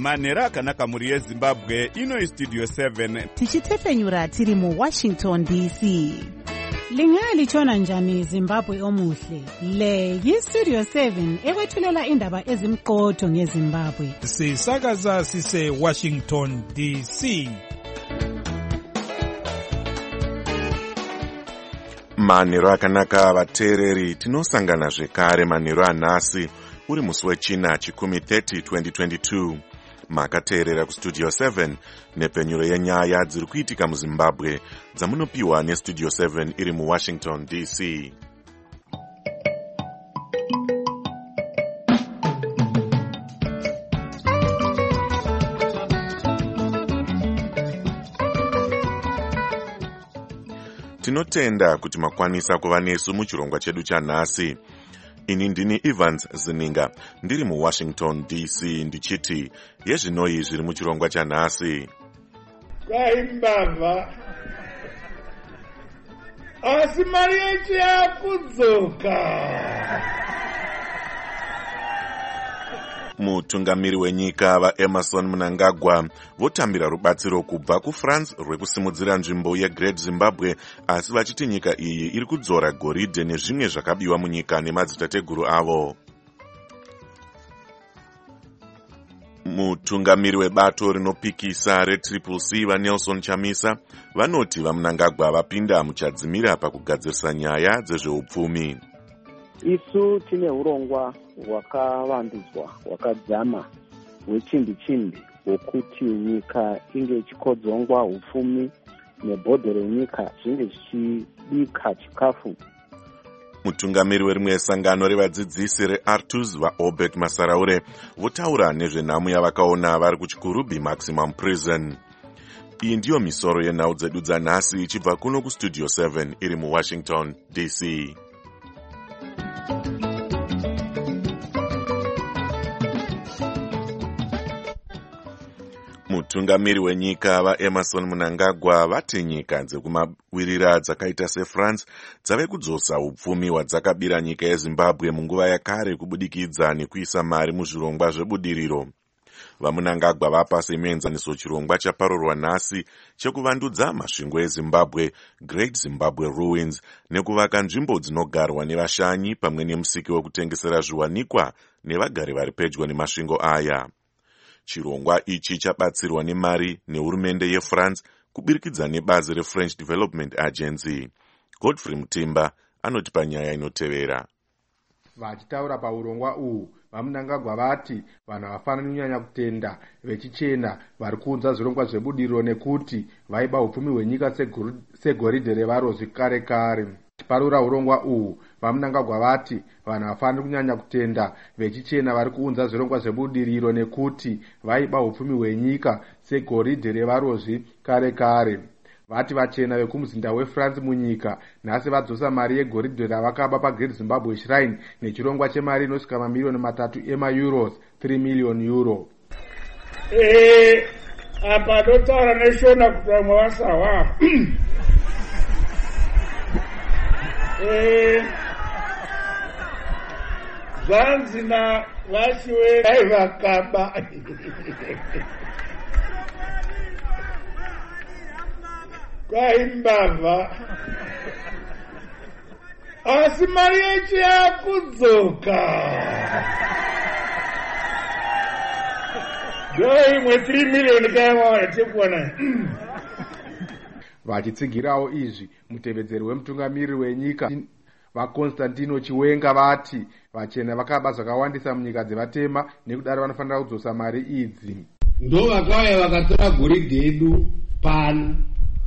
manhero akanaka mhuri yezimbabwe. Ino Studio 7 tichitefenyura tiri muWashington DC. Lingalitshona njani Zimbabwe omuhle? Le yiStudio 7 ekwethulela indaba ezimqotho ngeZimbabwe. Sisakaza sise Washington DC. Manhero akanaka vateereri, tinosangana zvekare manhero anhasi uri musi wechina chikumi 30 2022. Makateerera kuStudio 7 nepenyuro yenyaya dziri kuitika muZimbabwe dzamunopiwa neStudio 7 iri muWashington DC. Tinotenda kuti makwanisa kuva nesu muchirongwa chedu chanhasi. Ini ndini Evans Zininga, ndiri muWashington DC ndichiti yezvinoi zviri muchirongwa chanhasi. Kwaimbavha asi mari yechi yakudzoka. Mutungamiri wenyika vaEmerson Mnangagwa votambira rubatsiro kubva kuFrance rwekusimudzira nzvimbo yeGreat Zimbabwe, asi vachiti nyika iyi iri kudzora goridhe nezvimwe zvakabiwa munyika nemadzitateguru avo. Mutungamiri webato rinopikisa reCCC vaNelson Chamisa vanoti vaMnangagwa vapinda muchadzimira pakugadzirisa nyaya dzezveupfumi. Isu tine urongwa hwakavandudzwa hwakadzama hwechimbi-chimbi hwokuti nyika inge ichikodzongwa upfumi nebhodho renyika zvinge zvichibika chikafu. Mutungamiri werimwe sangano revadzidzisi reArtus vaObert Masaraure votaura nezvenhamo yavakaona vari kuChikurubi Maximum Prison. Iyi ndiyo misoro yenhau dzedu dzanhasi ichibva kuno kuStudio 7 iri muWashington DC. Mutungamiri wenyika vaEmerson Mnangagwa vati nyika dzekumawirira dzakaita seFrance dzave kudzosa upfumi hwadzakabira nyika yeZimbabwe munguva yakare kubudikidza nekuisa mari muzvirongwa zvebudiriro. VaMnangagwa vapa semuenzaniso chirongwa chaparurwa nhasi chekuvandudza masvingo eZimbabwe, Great Zimbabwe Ruins, nekuvaka nzvimbo dzinogarwa nevashanyi pamwe nemusiki wekutengesera zviwanikwa nevagari vari pedyo nemasvingo aya. Chirongwa ichi chabatsirwa nemari nehurumende yeFrance kubirikidza nebazi reFrench Development Agency. Godfrey Mutimba anoti panyaya inotevera. Vachitaura paurongwa uhu, vaMnangagwa vati vanhu havafaniri kunyanya kutenda vechichena vari kuunza zvirongwa zvebudiriro nekuti vaiba upfumi hwenyika segoridhe revarozvi kare kare. Chiparura urongwa uhu, vaMnangagwa vati vanhu havafaniri kunyanya kutenda vechichena vari kuunza zvirongwa zvebudiriro nekuti vaiba upfumi hwenyika segoridhe revarozvi kare kare. Vati vachena vekumuzinda weFrance munyika nhasi vadzosa mari yegoridhe ravakaba paGreat Zimbabwe Shrine nechirongwa chemari inosvika mamiliyoni 3 ema-euros, 3 million euro. Apa dotaura neshona kuti vamwe vasawa. Zvanzi navashiwe vaivakaba. Kwaimbavha asi mari yechi yakudzoka. Ndoimwe 3 million kaimwana tekuona. Vachitsigirawo izvi, mutevedzeri wemutungamiri wenyika vaConstantino Chiwenga vati vachena vakaba zvakawandisa munyika dzevatema nekudaro vanofanira kudzosa mari idzi. Ndo vakauya vakatora goridhe edu pano.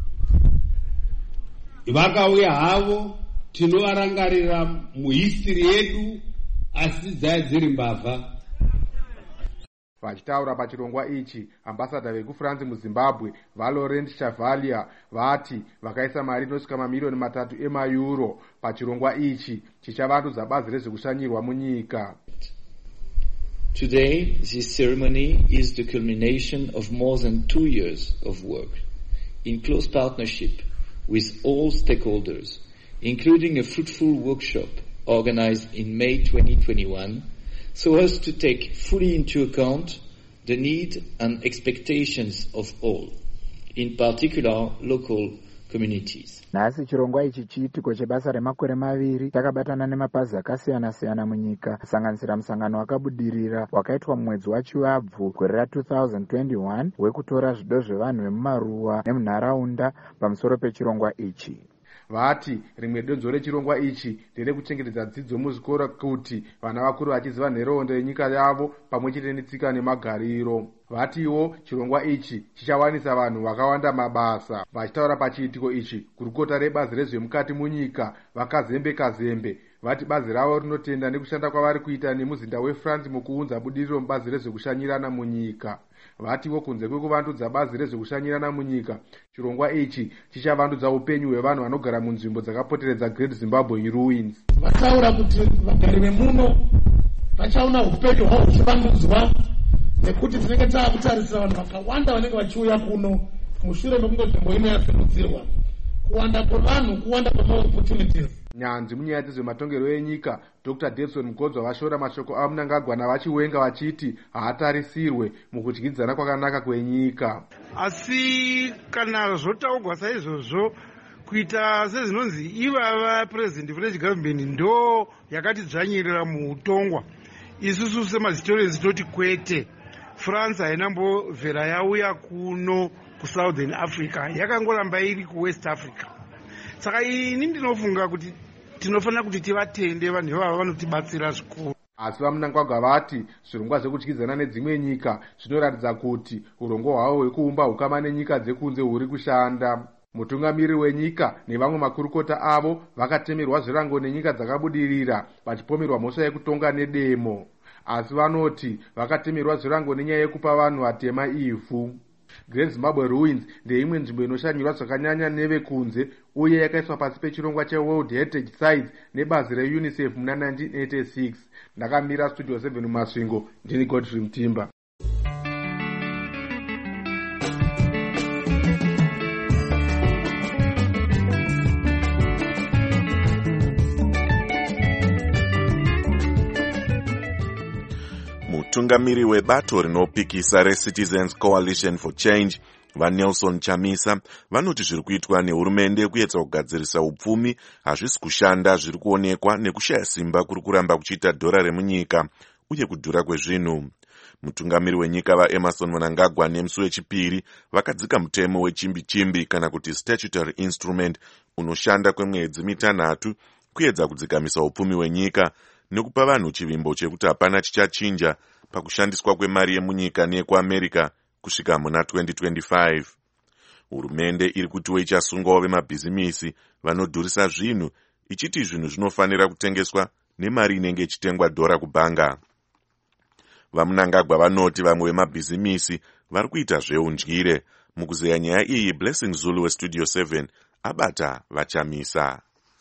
Vakauya havo tinovarangarira muhistory yedu asi dzaya dziri mbavha. Vachitaura pachirongwa ichi, ambassador vekuFrance muZimbabwe vaLaurent Chevalier vati vakaisa mari inosvika mamiliyoni 3 ema-euro pachirongwa ichi chichavandudza bazi rezvekushanyirwa munyika. Today, this ceremony is the culmination of more than 2 years of work in close partnership with all stakeholders, including a fruitful workshop organized in May 2021, so as to take fully into account the need and expectations of all, in particular local communities. Nhasi chirongwa ichi chiitiko chebasa remakore maviri takabatana nemapazi akasiyana-siyana munyika kusanganisira musangano wakabudirira wakaitwa mumwedzi waChivabvu gore ra2021 wekutora zvido zvevanhu vemumaruwa nemunharaunda pamusoro pechirongwa ichi. Vati rimwe donzo rechirongwa ichi nderekuchengetedza dzidzo muzvikora kuti vana vakuru vachiziva nhoroondo yenyika yavo pamwe chete netsika nemagariro. Vatiwo chirongwa ichi chichawanisa vanhu vakawanda mabasa. Vachitaura pachiitiko ichi, gurukota rebazi rezvemukati munyika vakazembe vati bazi ravo rinotenda nekushanda kwavari kuita nemuzinda weFrance mukuunza budiriro mubazi rezvekushanyirana munyika. Vatiwo kunze kwekuvandudza bazi rezvekushanyirana munyika, chirongwa ichi chichavandudza upenyu hwevanhu vanogara munzvimbo dzakapoteredza Great Zimbabwe Ruins. Vataura kuti vagari vemuno vachaona upenyu hwavo huchivandudzwa nekuti tinenge taakutarisira vanhu vakawanda vanenge vachiuya kuno mushure mekunge nzvimbo ino yasimudzirwa. Kuwanda kwevanhu, kuwanda kwemaopportunities. Nyanzvi munyaya dzezvematongerwo enyika Dr. Davidson Mugodzwa vashora mashoko aMnangagwa navachiwenga vachiti haatarisirwe mukudyidzana kwakanaka kwenyika. Asi kana zvotaurwa saizvozvo kuita sezvinonzi ivava president village government ndo yakati dzvanyirira muutongwa, isusu semahistorians toti kwete. France hainambobvera yauya kuno kuSouthern Africa, yakangoramba iri kuWest Africa. Saka ini ndinofunga kuti tinofanira kuti tivatende vanhu ivava vanotibatsira zvikuru. Asi vaMnangagwa vati zvirongwa zvekudyidzana nedzimwe nyika zvinoratidza kuti urongo hwavo hwekuumba ukama nenyika dzekunze huri kushanda. Mutungamiriri wenyika nevamwe makurukota avo vakatemerwa zvirango nenyika dzakabudirira vachipomerwa mhosva yekutonga nedemo. Asi vanoti vakatemerwa zvirango nenyaya yekupa vanhu vatema ivhu. Great Zimbabwe Ruins ndeimwe nzvimbo inoshanyirwa zvakanyanya nevekunze uye yakaiswa pasi pechirongwa cheWorld Heritage Sites nebazi reUNICEF muna 1986. Ndakamira Studio 7 mumasvingo, ndini Godfrey Mtimba. Mutungamiri webato rinopikisa reCitizens Coalition for Change vaNelson Chamisa vanoti zviri kuitwa nehurumende kuedza kugadzirisa upfumi hazvisi kushanda, zviri kuonekwa nekushaya simba kuri kuramba kuchiita dhora remunyika uye kudhura kwezvinhu. Mutungamiri wenyika vaEmmerson Mnangagwa nemusi wechipiri vakadzika mutemo wechimbi-chimbi kana kuti statutory instrument unoshanda kwemwedzi mitanhatu kuedza kudzikamisa upfumi hwenyika nekupa vanhu chivimbo chekuti hapana chichachinja pakushandiswa kwemari yemunyika neyekuAmerica kusvika muna 2025. Hurumende iri kutiwo ichasungawo vemabhizimisi vanodhurisa zvinhu, ichiti zvinhu zvinofanira kutengeswa nemari inenge ichitengwa dhora kubhanga. VaMnangagwa vanoti vamwe vemabhizimisi vari kuita zveudyire. Mukuzeya nyaya iyi, Blessing Zulu weStudio 7 abata vaChamisa.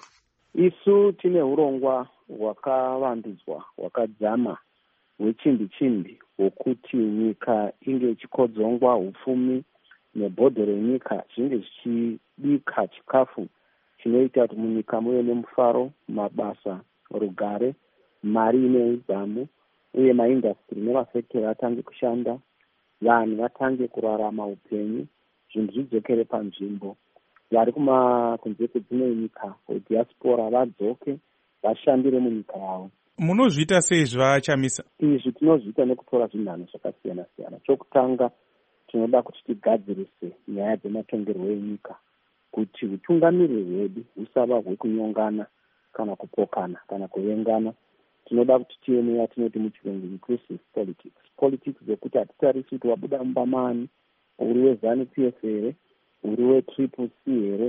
Isu tine urongwa hwakavandudzwa hwakadzama hwechimbi-chimbi hwokuti nyika inge ichikodzongwa upfumi nebhodho renyika zvinge zvichibika chikafu chinoita kuti munyika muve nemufaro, mabasa, rugare, mari ine udzamu uye maindastri nemafektori atange kushanda, vanhu vatange kurarama upenyu, zvinhu zvidzokere panzvimbo. Vari kunze kwedzimwe nyika diaspora vadzoke vashandire munyika yavo. Munozviita sei zvaChamisa? Izvi tinozviita nekutora zvinhanho zvakasiyana-siyana. Chokutanga, tinoda kuti tigadzirise nyaya dzematongerwo enyika kuti utungamiriri hwedu husava hwekunyongana kana kupokana kana kuvengana. Tinoda kuti tive neyatinoti muchirungu inclusive politics. Politics dzekuti hatitarisi kuti wabuda mubamani, uri weZANU-PF here, uri weTriple C here,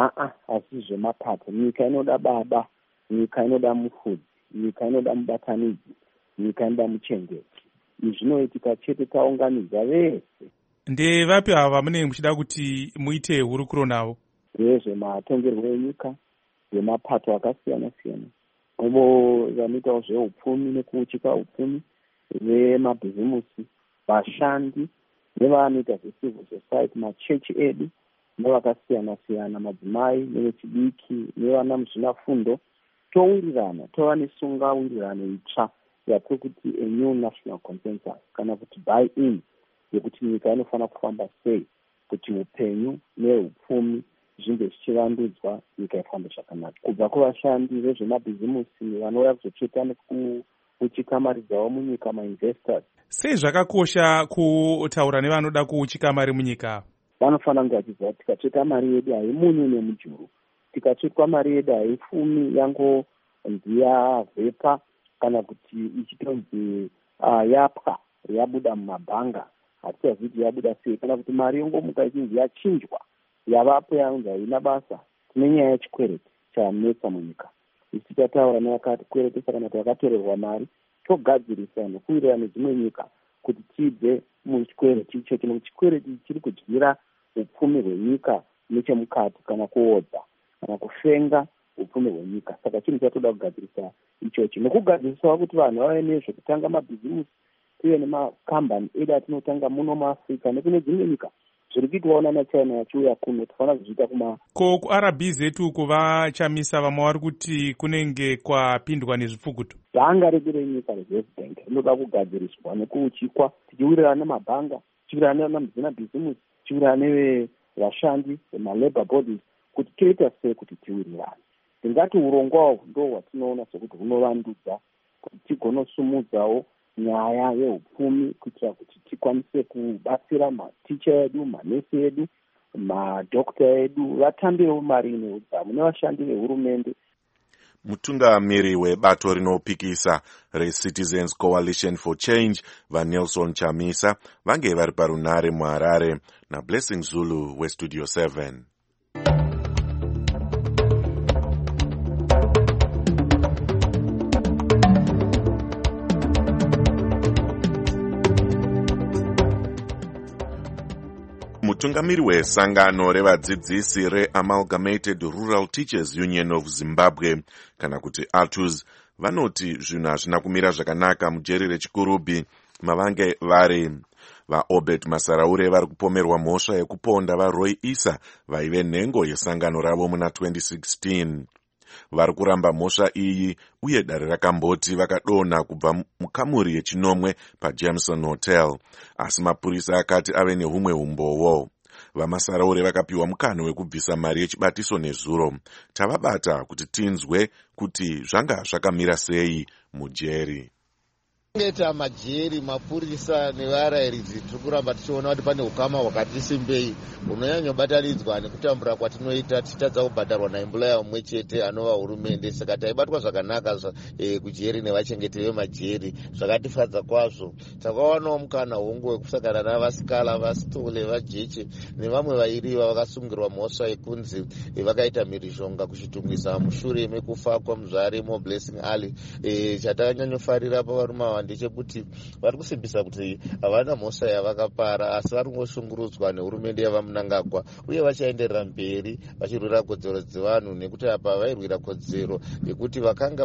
asi zvemapato. Nyika inoda baba, nyika inoda mufudzi, nyika inoda mubatanidzi, nyika inoda muchengeti. Izvi zvinoitika chete taunganidza vese. Ndevapi ava munenge muchida kuti muite hurukuro navo? Vezvematongerwo enyika, zvemapato akasiyana-siyana, avo vanoitawo zveupfumi nekuuchika upfumi, vemabhizimusi, vashandi, nevanoita zvecivil society, machechi edu, nevakasiyana-siyana, madzimai, nevechidiki, nevana muzvinafundo, towirirana, tova nesungawirirano itsva yatiri kuti a new national consensus kana kuti buy in yekuti nyika inofanira kufamba sei kuti upenyu neupfumi zvinge zvichivandudzwa nyika ifambe zvakanaka, kubva kuvashandi vezvemabhizimusi vanouya kuzotsveta nekuchikamari dzavo munyika, mainvestors. Sei zvakakosha kutaura nevanoda kuchikamari munyika? Vanofanira kunge vachiziva kuti tikatsveta mari yedu haimunyu nemujuru, tikatsvetwa mari yedu haifumi yangonzi yavhepa kana kuti ichitonzi yapwa yabuda mumabhanga, hatichazivi kuti yabuda sei, kana kuti mari yongomuka ichinzi yachinjwa yavapo yanzi haina basa. Tine nyaya yechikwereti chanetsa munyika. Isi tichataura nevakakweretesa kana kuti vakatorerwa mari, togadzirisa nekuwirirana nedzimwe nyika kuti tibve muchikwereti ichocho, nekuti chikwereti chiri kudyira upfumi hwenyika nechemukati kana kuodza kana kufenga upfumi hwenyika. Saka chinhu chatoda kugadzirisa ichochi nekugadzirisawo kuti vanhu vave nezvekutanga mabhizimusi uye nemakambani edu atinotanga muno muAfrica nekune dzimwe nyika zviri kuitwawo nanachina yachiuya kuno, tofanira kuzviita ko kuRBZ etu kuvachamisa vamwe vari kuti kunenge kwapindwa nezvipfukuto. Bhanga redu renyika reserve bank rinoda kugadziriswa nekuuchikwa, tichiwirirana nemabhanga, tichiwirirana nemabhizimusi, tichiwirirana nevashandi vemalabor bodies kuti toita sei kuti tiwirirane. Ndingati urongwa ndo hwatinoona sekuti hunovandudza kuti tigonosumudzawo nyaya yeupfumi kuitira kuti tikwanise kubatsira maticha edu, manesi edu, madhokta edu vatambirewo mari neudzamu nevashandi vehurumende. Mutungamiri webato rinopikisa reCitizens Coalition for Change vaNelson Chamisa vange vari parunare muHarare naBlessing Zulu weStudio 7. Mutungamiri wesangano revadzidzisi reAmalgamated Rural Teachers Union of Zimbabwe kana kuti ATUZ vanoti zvinhu hazvina kumira zvakanaka mujeri reChikurubi mavange vari. VaObert Masaraure vari kupomerwa mhosva yekuponda vaRoy Issa vaive nhengo yesangano ravo muna 2016. Vari kuramba mhosva iyi uye dare rakamboti vakadonha kubva mukamuri yechinomwe paJameson Hotel, asi mapurisa akati ave nehumwe umbowo. VaMasaraure vakapiwa mukana wekubvisa mari yechibatiso nezuro. Tavabata kuti tinzwe kuti zvanga zvakamira sei mujeri. Ngeta majeri, mapurisa nevarayiridzi tiri kuramba tichiona kuti pane ukama hwakati simbei hunonyanyobatanidzwa nekutambura kwatinoita tichitadza kubhadharwa naemployer umwe chete anova hurumende. Saka taibatwa zvakanaka kujeri nevachengeti vemajeri, zvakatifadza kwazvo. Takawanawo mukana hongu wekusangana navasikala, vasitole, vajeche nevamwe vairiva vakasungirwa mhosva yekunzi vakaita mhirizhonga kuchitumwisa mushure mekufa kwamuzvare moBlessing Ali. Chatakanyanyofarira pavarume ndechekuti vari kusimbisa kuti havana mhosva yavakapara asi vari kungoshungurudzwa nehurumende yavaMnangagwa uye vachaenderera mberi vachirwira kodzero dzevanhu, nekuti apa vairwira kodzero yekuti vakanga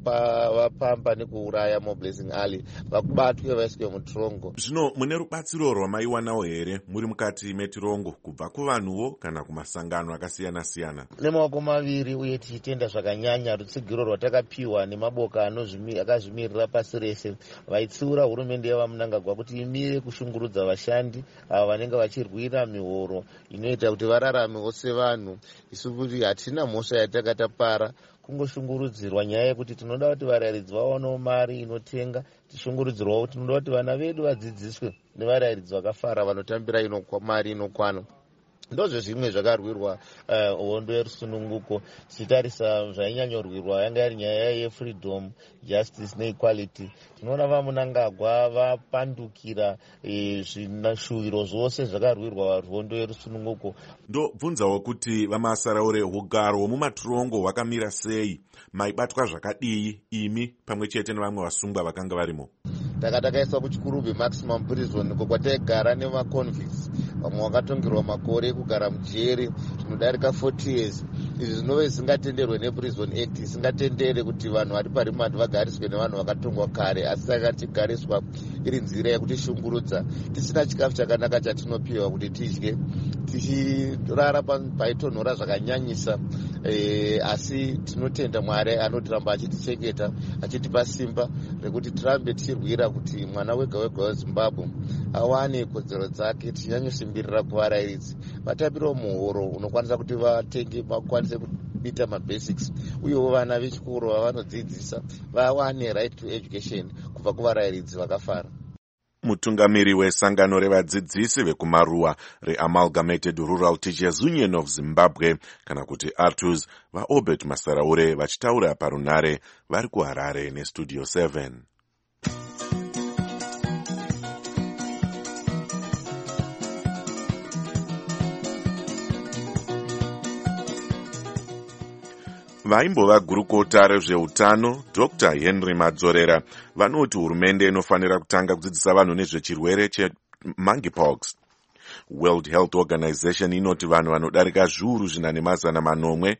vapamba nekuuraya moBlessing Ali vakubatwe vaiswe mutirongo. Zvino mune rubatsiro rwamaiwanawo here muri mukati metirongo kubva kuvanhuwo kana kumasangano akasiyana siyana? Nemaoko maviri uye tichitenda zvakanyanya rutsigiro rwatakapiwa nemaboka akazvimirira pasi rese vaitsiura hurumende yavaMnangagwa kuti imire kushungurudza vashandi ava vanenge vachirwira mihoro inoita kuti vararamewo sevanhu. Isu kuti hatina mhosva yatakatapara, kungoshungurudzirwa nyaya yekuti tinoda kuti varayiridzi vaonewo mari inotenga, tishungurudzirwawo kuti tinoda kuti vana vedu vadzidziswe nevarayiridzi vakafara vanotambira mari inokwana. Ndozvo zvimwe zvakarwirwa hondo yerusununguko. Tichitarisa zvainyanyorwirwa yanga iri nyaya yefreedom, justice neequality. Tinoona vaMnangagwa vapandukira zvinashuwiro zvose zvakarwirwa hondo yerusununguko. Ndobvunzawo kuti vaMasaraure ugaro hwemumatirongo hwakamira sei? Maibatwa zvakadii imi pamwe chete nevamwe vasungwa vakanga varimo? Takaiswa kuChikurubi maximum prison uko kwataigara nemaconvicts vamwe vakatongerwa makore ekugara mujeri zvinodarika 40 years. izvi zvinove zvisingatenderwe neprison act, isingatendere kuti vanhu vari parimandi vagariswe nevanhu vakatongwa kare, asi saka tichigariswa iri nzira yekuti shungurudza, tisina chikafu chakanaka chatinopiwa kuti tidye, tichirara paitonhora zvakanyanyisa. Asi tinotenda Mwari anotiramba achitichengeta, achitipa simba rekuti tirambe tichirwira kuti mwana wega wega weZimbabwe awane kodzero dzake. Tichanyosimbirira kuvarairidzi vatapirawo muhoro unokwanisa kuti vatenge vakwanise kubita mabasics, uyewo vana vechikoro vavanodzidzisa vawane right to education kubva kuvarairidzi vakafara. Mutungamiri wesangano revadzidzisi vekumaruwa reAmalgamated Rural Teachers Union of Zimbabwe kana kuti ARTUZ vaObert Masaraure vachitaura parunare vari kuHarare neStudio 7. Vaimbova gurukota rezveutano Dr. Henry Madzorera vanoti hurumende inofanira kutanga kudzidzisa vanhu nezvechirwere chemonkeypox. World Health Organization inoti vanhu vanodarika zviuru 400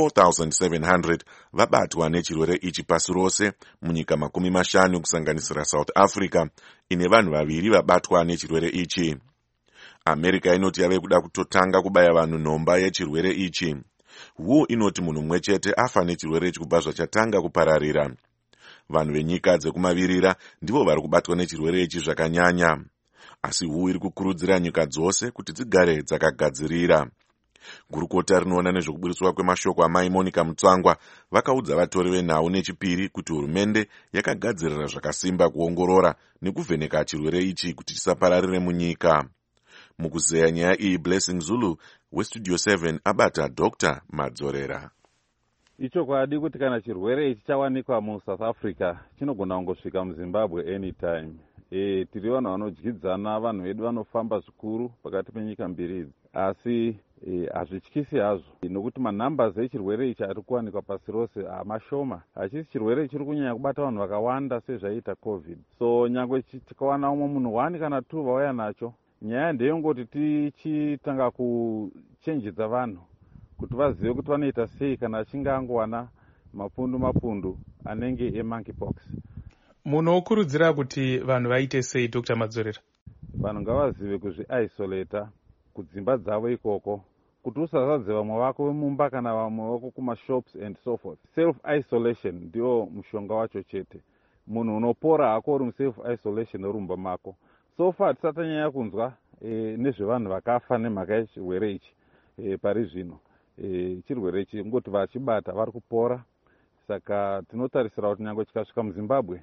4,700 vabatwa nechirwere ichi pasi rose, munyika 50 kusanganisira South Africa ine vanhu 2 vabatwa nechirwere ichi. America inoti yave kuda kutotanga kubaya vanhu nhomba yechirwere ichi. WHO inoti munhu mumwe chete afa nechirwere ichi kubva zvachatanga kupararira. Vanhu venyika dzekumavirira ndivo vari kubatwa nechirwere ichi zvakanyanya, asi WHO iri kukurudzira nyika dzose kuti dzigare dzakagadzirira. Gurukota rinoona nezvekubudiswa kwemashoko amai Monica Mutsvangwa vakaudza vatori venhau nechipiri kuti hurumende yakagadzirira zvakasimba kuongorora nekuvheneka chirwere ichi kuti chisapararire munyika. Mukuzeya nyaya iyi Blessing Zulu weStudio 7 abata Dr. Madzorera. Ichokwadi kuti kana chirwere ichi chawanikwa muSouth Africa chinogona kungosvika muZimbabwe anytime. Tiri vanhu vanodyidzana, vanhu vedu vanofamba zvikuru pakati penyika mbiri idzi, asi hazvityisi hazvo nokuti manumbers echirwere ichi ari kuwanikwa pasi rose mashoma. Hachisi chirwere chiri kunyanya kubata vanhu vakawanda sezvaita COVID. So nyangwe tikawana umwe munhu 1 kana 2 vauya nacho, nyaya ndeyongoti tichitanga kuchenjedza vanhu kuti vazive kuti vanoita sei kana achinge angowana mapundu anenge emonkeypox. Munokurudzira kuti vanhu vaite sei, Dr. Madzorera? Vanhu ngavazive kuzviisolata kudzimba dzavo ikoko, kuti usasadze vamwe vako vemumba kana vamwe vako kumashops and so forth. Self isolation ndio mushonga wacho chete. Munhu unopora hako uri muself isolation orumba mako. So far tisatanyanya kunzwa nezvevanhu vakafa nemhaka yechirwere ichi pari zvino. Chirwere ichi ngoti vachibata vari kupora, saka tinotarisira kuti nyange chikasvika muZimbabwe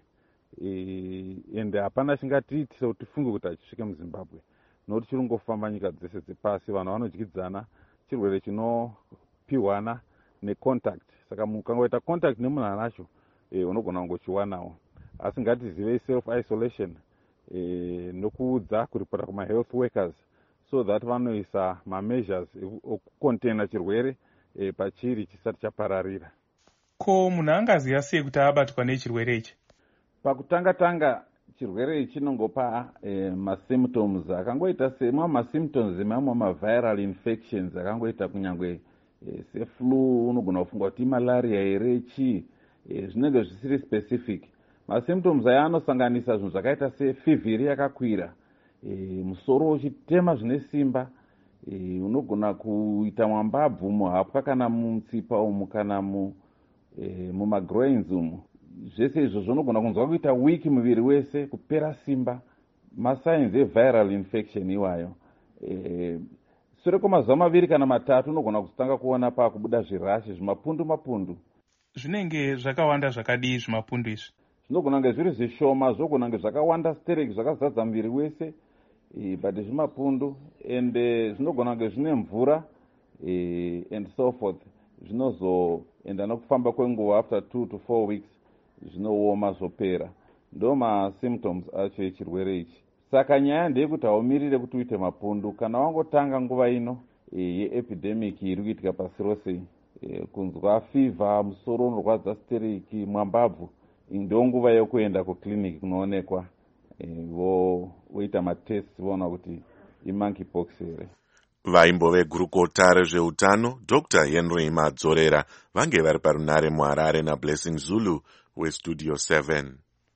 ende hapana chingatiitise kuti tifunge kuti achisvike muZimbabwe, nokuti chiri kungofamba nyika dzese dzepasi, vanhu vanodyidzana, chirwere chinopiwana necontact. Saka mukangoita contact nemunhu anacho unogona kungochiwanawo, asi ngatizive self isolation nokuudza kuripota kuma-health workers so that vanoisa ma-measures okucontaina chirwere pachiri chisati chapararira. Ko munhu angaziva sei kuti abatwa nechirwere ichi? Pakutanga chirwere ichi chinongopa ma-symptoms akangoita semwa ma-symptoms emamwe ma-viral infections akangoita kunyangwe seflu, unogona kufunga kuti malaria here chii, zvinenge zvisiri specific. Ma-symptoms aya anosanganisa zvinhu zvakaita sefivhiri yakakwira, musoro uchitema zvine simba, unogona kuita mwambabvu muhapwa kana mutsipa umu kana mumagroins umu. Zvese izvo zvinogona kunzwa kuita wiki muviri wese, kupera simba, masigns eviral infection iwayo. Sure kwemazuva 2 kana 3 unogona kutanga kuona pakubuda zvirashi, zvimapundu. Zvinenge zvakawanda zvakadii zvimapundu izvi? Zvinogona kunge zviri zvishoma, zvogona kunge zvakawanda stereki zvakazadza muviri wese, but zvimapundu, and zvinogona kunge zvine mvura and so forth. Zvinozoenda nokufamba kwenguva after 2 to 4 weeks zvinooma zvopera. Ndo ma-symptoms acho echirwere ichi. Saka nyaya ndeyekuti haumirire kuti uite mapundu. Kana wangotanga nguva ino yeepidemic iri kuitika pasi rose, kunzwa fever, musoro unorwadza stereki, mwambabvu, ndo nguva yokuenda kuclinic kunoonekwa woita matests voona kutiimonkeypox here. Vaimbove gurukota rezveutano Dr. Henry Madzorera vange vari parunare muHarare naBlessing Zulu weStudio 7.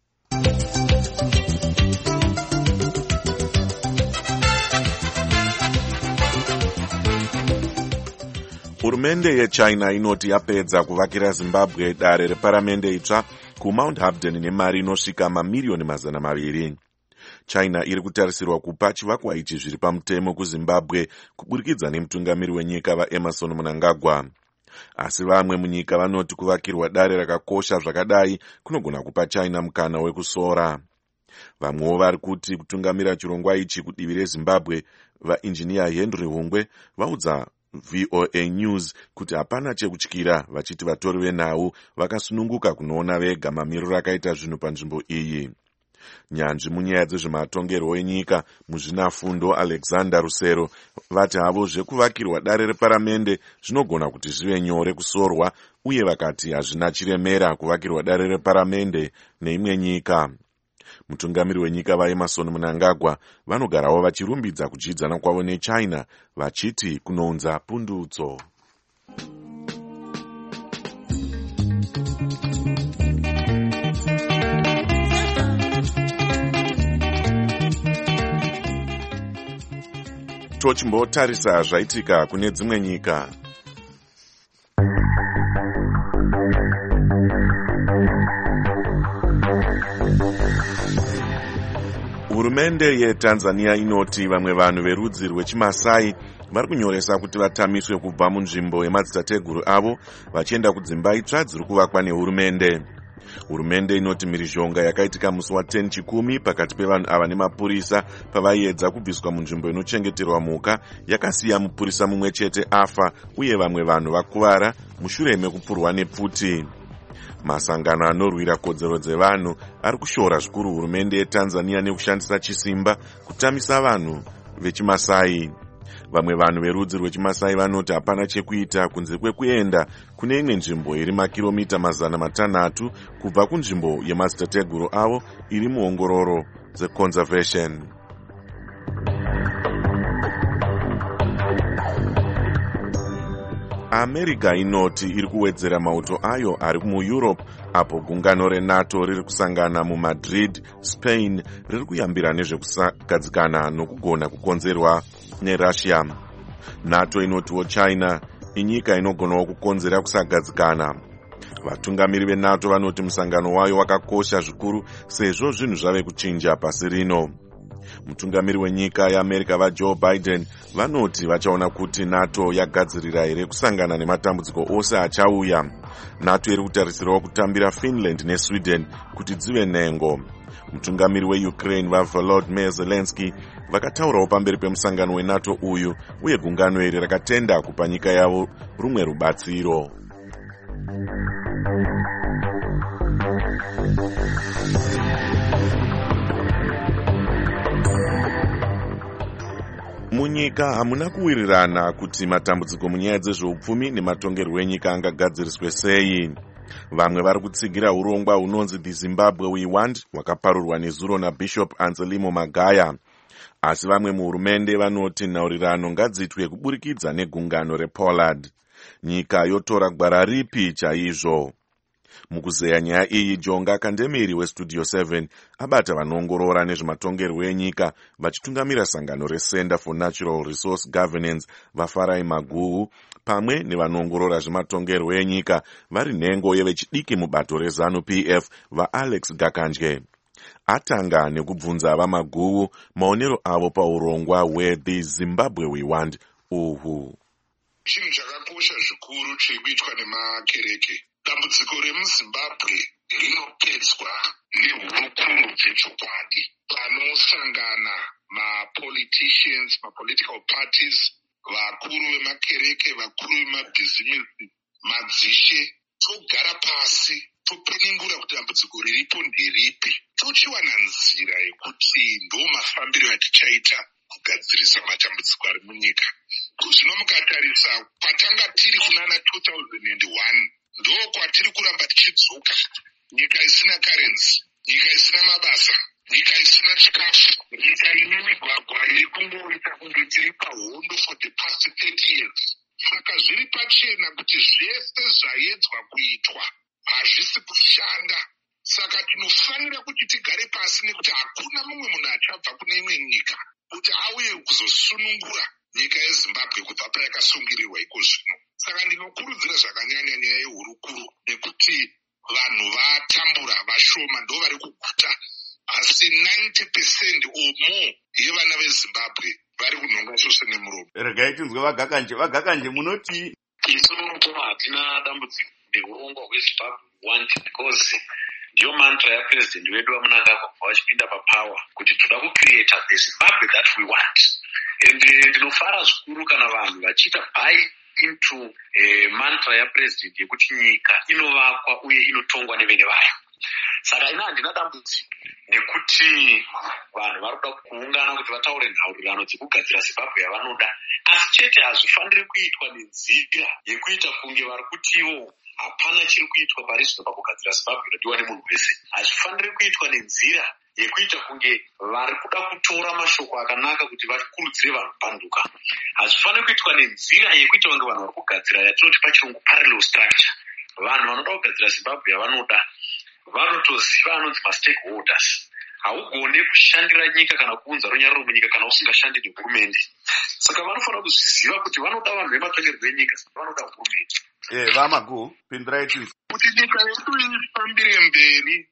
Hurumende yeChina inoti yapedza kuvakira Zimbabwe dare reparamende itsva kuMount Hampden nemari inosvika mamiriyoni 200. China iri kutarisirwa kupa chivakwa ichi zviri pamutemo kuZimbabwe kuburikidza nemutungamiri wenyika vaEmerson Mnangagwa. Asi vamwe munyika vanoti kuvakirwa dare rakakosha zvakadai kunogona kupa China mukana wekusora. Vamwewo vari kuti kutungamira chirongwa ichi kudivi reZimbabwe, vainjiniya Henry Hungwe vaudza VOA News kuti hapana chekutyira, vachiti vatori venhau vakasununguka kunoona vega mamiriro akaita zvinhu panzvimbo iyi. Nyanzvi munyaya dzezvematongerwo enyika muzvinafundo Alexander Rusero vati havo zvekuvakirwa dare reparamende zvinogona kuti zvive nyore kusorwa, uye vakati hazvina chiremera kuvakirwa dare reparamende neimwe nyika. Mutungamiri wenyika vaEmerson Mnangagwa vanogarawo vachirumbidza kudyidzana kwavo neChina vachiti kunounza pundutso. Tochimbotarisa zvaitika kune dzimwe nyika. Hurumende yeTanzania inoti vamwe vanhu verudzi rwechiMasai vari kunyoresa kuti vatamiswe kubva munzvimbo yemadzitateguru avo vachienda kudzimba itsva dziri kuvakwa nehurumende. Hurumende inoti mhirizhonga yakaitika musi wa10 chikumi pakati pevanhu ava nemapurisa pavaiedza kubviswa munzvimbo inochengeterwa mhuka yakasiya mupurisa mumwe chete afa uye vamwe vanhu vakuvara mushure mekupurwa nepfuti. Masangano anorwira kodzero dzevanhu ari kushora zvikuru hurumende yeTanzania nekushandisa chisimba kutamisa vanhu vechiMasai. Vamwe vanhu verudzi rwechiMasai vanoti hapana chekuita kunze kwekuenda kune imwe nzvimbo iri makiromita 600 kubva kunzvimbo yemadzitateguru avo iri muongororo dzeconservation. America inoti iri kuwedzera mauto ayo ari muEurope apo gungano reNATO riri kusangana muMadrid, Spain, riri kuyambira nezvekusagadzikana nokugona kukonzerwa neRussia. NATO inotiwo China inyika inogonawo kukonzera kusagadzikana. Vatungamiri veNATO vanoti musangano wayo wakakosha zvikuru sezvo zvinhu zvave kuchinja pasi rino. Mutungamiri wenyika yeAmerica vaJoe Biden vanoti vachaona kuti NATO yagadzirira here kusangana nematambudziko ose achauya. NATO iri kutarisirwa kutambira Finland neSweden kuti dzive nhengo. Mutungamiri weUkraine vaVolodymyr Zelensky vakataurawo pamberi pemusangano weNATO uyu, uye gungano iri rakatenda kupa nyika yavo rumwe rubatsiro. Munyika hamuna kuwirirana kuti matambudziko munyaya dzezveupfumi nematongerwo enyika angagadziriswe sei. Vamwe vari kutsigira urongwa hunonzi The Zimbabwe We Want hwakaparurwa nezuro naBishop Anselmo Magaya. Asi vamwe muhurumende vanoti nhaurirano ngadziitwe kuburikidza negungano rePollard. Nyika yotora gwara ripi chaizvo? Mukuzeya nyaya iyi, Jonga Kandemiri weStudio 7 abata vanoongorora nezvematongerwo enyika vachitungamira sangano reCenter for Natural Resource Governance vaFarai Maguhu pamwe nevanoongorora zvematongerwo enyika vari nhengo yevechidiki mubato reZANU-PF vaAlex Gakanje. Atanga nekubvunza vaMaguhu maonero avo paurongwa hweThe Zimbabwe We Want uhu. Chinhu chakakosha zvikuru chiri kuitwa nemakereke. Dambudziko remuZimbabwe rinopedzwa nehurukuro dzechokwadi panosangana mapoliticians, mapolitical parties, vakuru vemakereke, vakuru vemabhizimisi, madzishe. Togara pasi topenengura kuti dambudziko riripo nderipi, tochiwana nzira yekuti ndo mafambiro atichaita kugadzirisa matambudziko ari munyika. Zvino mukatarisa kwatanga tiri kunana 2001 ndo kwatiri kuramba tichidzoka. Nyika isina currency, nyika isina mabasa, nyika isina chikafu, nyika ine migwagwa iri kungoita kunge tiri pahondo for the past 30 years. Saka zviri pachena kuti zvese zvaedzwa kuitwa hazvisi kushanda. Saka tinofanira kuti tigare pasi, nekuti hakuna mumwe munhu achabva kune imwe nyika kuti auye kuzosunungura nyika yeZimbabwe kubva payakasungirirwa iko zvino. Saka ndinokurudzira zvakanyanya nyaya yehurukuru, nekuti vanhu vatambura vashoma ndo vari kuguta, asi 90% or more yevana veZimbabwe vari kunhonga chose nemuromo. Regai tinzwe Vagakanje munoti isu hatina dambudziko neurongwa hweZimbabwe want because ndiyo mantra yapresident wedu waMnangagwa kubva vachipinda papower kuti toda kucreata the Zimbabwe that we want. And ndinofara zvikuru kana vanhu vachiita buy into mantra yapresident yekuti nyika inovakwa uye inotongwa nevene vayo. Saka ina handina dambudziko nekuti vanhu vari kuda kuungana kuti vataure nhaurirano dzekugadzira Zimbabwe yavanoda, asi chete hazvifaniri kuitwa nenzira yekuita kunge vari kutiwo hapana chiri kuitwa pari zvino pakugadzira Zimbabwe inodiwa nemunhu wese. Hazvifaniri kuitwa nenzira yekuita kunge vari kuda kutora mashoko akanaka kuti vakurudzire vanhu kupanduka. Hazvifaniri kuitwa nenzira yekuita kunge vanhu vari kugadzira yatinoti pachirungu parallel structure. Vanhu vanoda kugadzira Zimbabwe yavanoda vanotoziva anonzi mastakeholders. Haugone kushandira nyika kana kuunza runyararo munyika kana usingashandi nehurumende. Saka vanofanira kuzviziva kuti vanoda vanhu vematongerwo enyika, vanoda hurumende. Vamagu pindirai kuti nyika yedu ifambire mberi,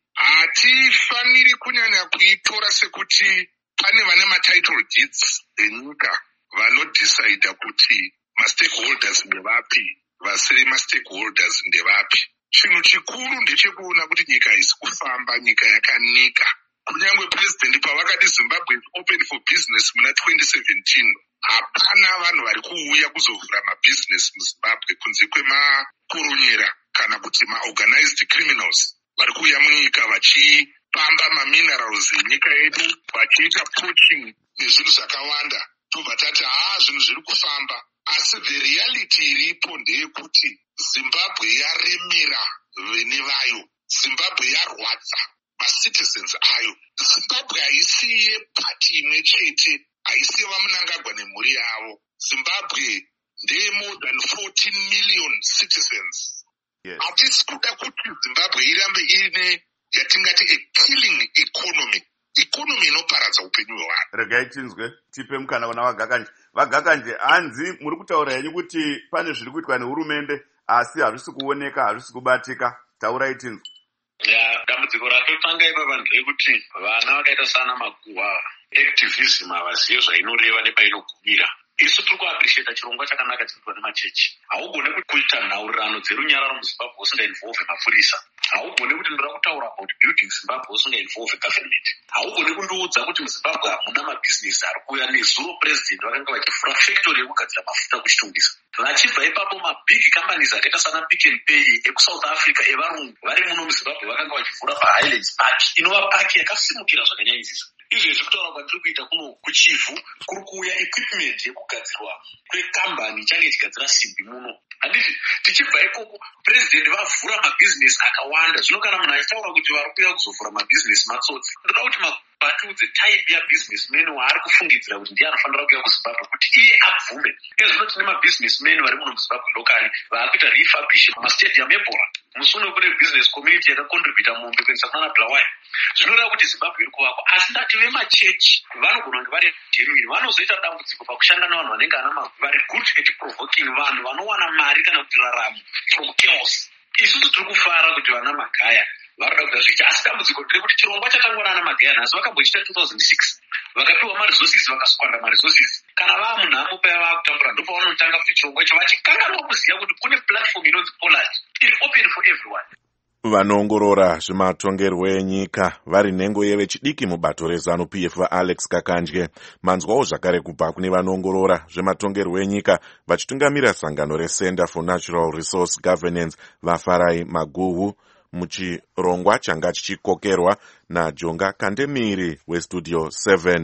hatifaniri kunyanya kuitora sekuti pane vane matitle deeds enyika vanodecida kuti mastakeholders ndevapi, vasiri mastakeholders ndevapi. Chinhu chikuru ndechekuona kuti nyika haisi kufamba, nyika yakanika. Kunyange president pavakati Zimbabwe is open for business muna 2017, hapana vanhu vari kuuya kuzovhura mabhizinesi muZimbabwe kunze kwemakoronyera kana kuti maorganized criminals vari kuuya munyika vachipamba maminerals enyika yedu, vachiita poaching nezvinhu zvakawanda. Tobva tati zvinhu zviri kufamba, asi the reality iripo ndeyekuti Zimbabwe yaremera vene vayo, Zimbabwe yarwadza macitizens ayo. Zimbabwe haisi yepati imwe chete, haisi yevaMnangagwa nemhuri yavo. Zimbabwe ndeye more than 14 million citizens. Hatisi kuda kuti Zimbabwe irambe ine yatingati a killing economy, economy inoparadza upenyu hwevanhu. Regai tinzwe tipe mukana kuna Vagakanje, hanzi muri kutaura henyu kuti pane zviri kuitwa nehurumende asi hazvisi kuoneka, hazvisi kubatika. Taurai tinzwe. Dambudziko ratotanga ipapa nderekuti vana vakaita sana Maguwa activism havazive zvainoreva nepainogumira. Isu tiri kuappreciata chirongwa chakanaka chirikuitwa nemachechi. Haugone kuita nhaurirano dzerunyararo muZimbabwe usingainvolve mapurisa. Haugone kuti ndoda kutaura about building Zimbabwe usingainvolve government. Haugone kundiudza kuti muZimbabwe hamuna mabhizinesi ari kuuya. Nezuro president vakanga vachivhura factory yekugadzira mafuta kuchitungisa. Vachibva ipapo mabig companies akaita sana Pick n Pay ekuSouth Africa evarungu vari muno muZimbabwe vakanga vachivhura paHighlands Park, inova paki yakasimukira zvakanyanyisisa. Izvezvi kutaura kwatiri kuita kuno kuchifu kuri kuuya equipment yekugadzirwa kwekambani change ichigadzira simbi muno. Handiti tichibva ikoko president vavhura mabhizinesi akawanda. Zvino kana munhu achitaura kuti vari kuuya kuzovhura mabhizinesi matsotsi, ndoda kuti vatiudze type yabusinessman waari kufungidzira kuti ndiye anofanira kuuya kuZimbabwe kuti iye abvume. Ezvino tine mabhizinesmen vari muno muZimbabwe lokali vaakuita refurbish mastadium ebhora. Musuno kune business community yakacontributa mombe kuendesa kuna Bulawayo. Zvinoreva kuti Zimbabwe iri kuvakwa, asi ndati vemachechi vanogona kunge vari genuine, vanozoita dambudziko pakushanda nevanhu vanenge vari good at provoking vanhu vanowana mari kana kuti raramo from chaos. Isusu tiri kufara kuti vana Magaya varoda kuita zvicha, asi dambudziko nderekuti chirongwa chatangwa nana Magaya nhasi vakambochita 2006 vakapiwa maresources vakaskwanda maresources. Kana vaa munhamo paya vaakutambura ndopavanotanga kuti chirongwa icho vachikanganwa kuziva kuti kune platform inonzi Pollard iri open for everyone. Vanoongorora zvematongerwo enyika vari nhengo yevechidiki mubato reZANU-PF vaAlex Kakanje. Manzwawo zvakare kubva kune vanoongorora zvematongerwo enyika vachitungamira sangano reCenter for Natural Resource Governance vaFarai Maguhu muchirongwa changa chichikokerwa naJonga Kandemiri weStudio 7.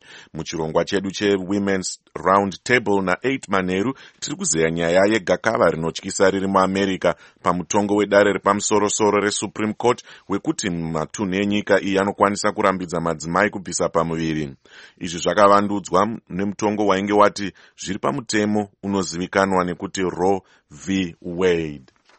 Muchirongwa chedu cheWomen's Round Table na8 Manheru tiri kuzeya nyaya yegakava rinotyisa riri muAmerica pamutongo wedare repamusoro-soro reSupreme Court wekuti matunhu enyika iyi anokwanisa kurambidza madzimai kubvisa pamuviri. Izvi zvakavandudzwa nemutongo wainge wati zviri pamutemo unozivikanwa nekuti Roe v. Wade.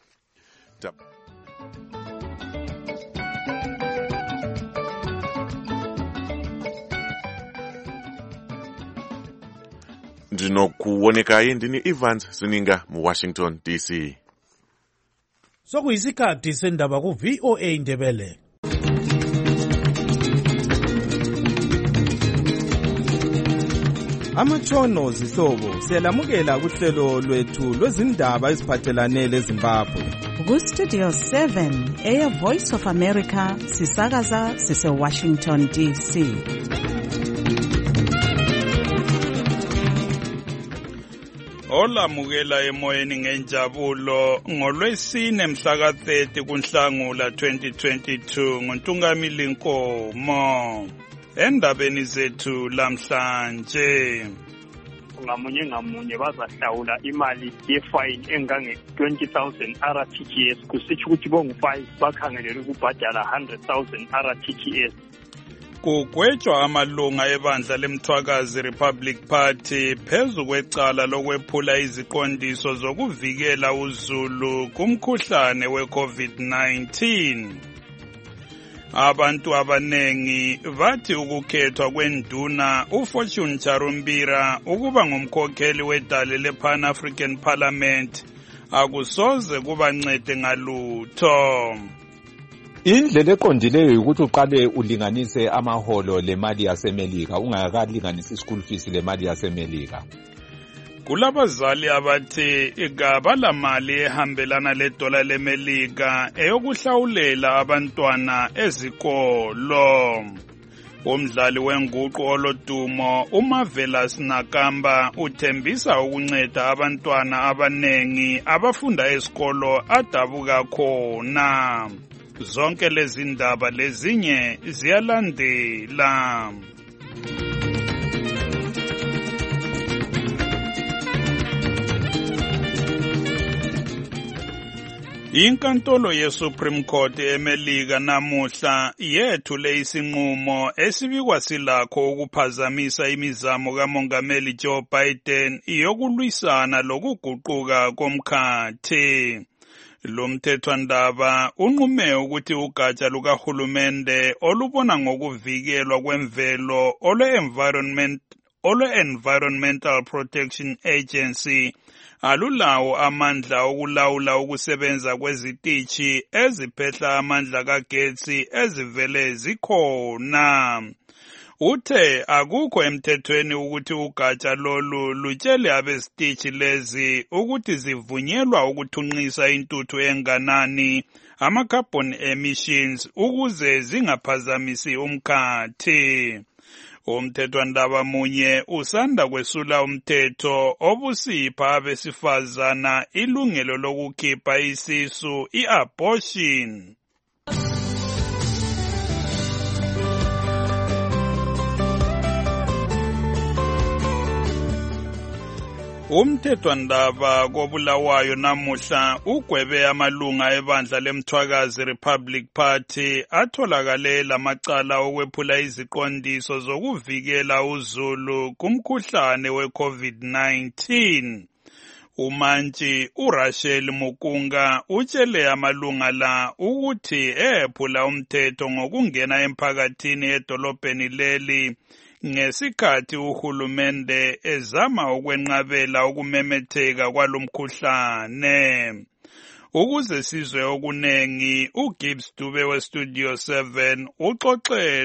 Ndinokuonekai ndini Evans Sininga muWashington DC. Sokuyisikhathi sendaba ku-VOA Ndebele. Amatshono zihlobo siyalamukela kuhlelo lwethu lwezindaba eziphathelane leZimbabwe. Ku-Studio 7 Air Voice of America sisakaza sise-Washington DC. Olamukela emoyeni ngenjabulo ngolwesine mhla ka-30 kuNhlangula 2022 nguNtungamili Nkomo. Endabeni zethu lamhlanje ngamunye bazahlawula imali yefine engange 20,000 RTGS kusitsho ukuthi bongu5 bakhangelele ukubhadala 100,000 RTGS. Kugwetshwa amalunga ebandla lemthwakazi Republic Party phezu kwecala lokwephula iziqondiso zokuvikela uzulu kumkhuhlane we-COVID-19. Abantu abanengi bathi ukukhethwa kwenduna uFortune Charumbira ukuba ngumkhokheli wedale le-Pan-African Parliament akusoze kubancede ngalutho. Indlela eqondileyo ukuthi uqale ulinganise amaholo lemali yaseMelika ungakalinganisi ischool fees lemali yaseMelika. Kulabazali abathi kabalamali ehambelana ledola leMelika eyokuhlawulela abantwana ezikolo. Umdlali wenguqu olodumo uMarvelous Nakamba uthembisa ukunceda abantwana abanengi abafunda esikolo adabuka khona. Zonke lezi ndaba lezinye ziyalandela. Inkantolo yeSupreme Court eMelika namuhla yethule isinqumo esibikwa silakho ukuphazamisa imizamo kaMongameli Joe Biden yokulwisana lokuguquka komkhathi. Lo mthethwandaba unqume ukuthi ugatsha lukahulumende olubona ngokuvikelwa kwemvelo olwe-Environmental Protection Agency alulawo amandla okulawula ukusebenza kwezitishi eziphehla amandla kagetsi ezivele zikhona. Uthe akukho emthethweni ukuthi ugatsha lolu lutshele abezitishi lezi ukuthi zivunyelwa ukuthunqisa intuthu enganani ama-carbon emissions ukuze zingaphazamisi umkhathi. Umthethwandaba munye usanda kwesula umthetho obusipha abesifazana ilungelo lokukhipha isisu i-abortion. Umthethwandaba kobulawayo namuhla ugwebe amalunga ebandla lemthwakazi Republic Party atholakale lamacala okwephula iziqondiso zokuvikela uzulu kumkhuhlane we-COVID-19. Umantshi uRachel Mukunga utshele amalunga la ukuthi ephula umthetho ngokungena emphakathini edolobheni leli ngesikhathi uhulumende ezama ukwenqabela ukumemetheka kwalomkhuhlane. Ukuze sizwe okunengi, uGibbs Dube weStudio 7 uxoxe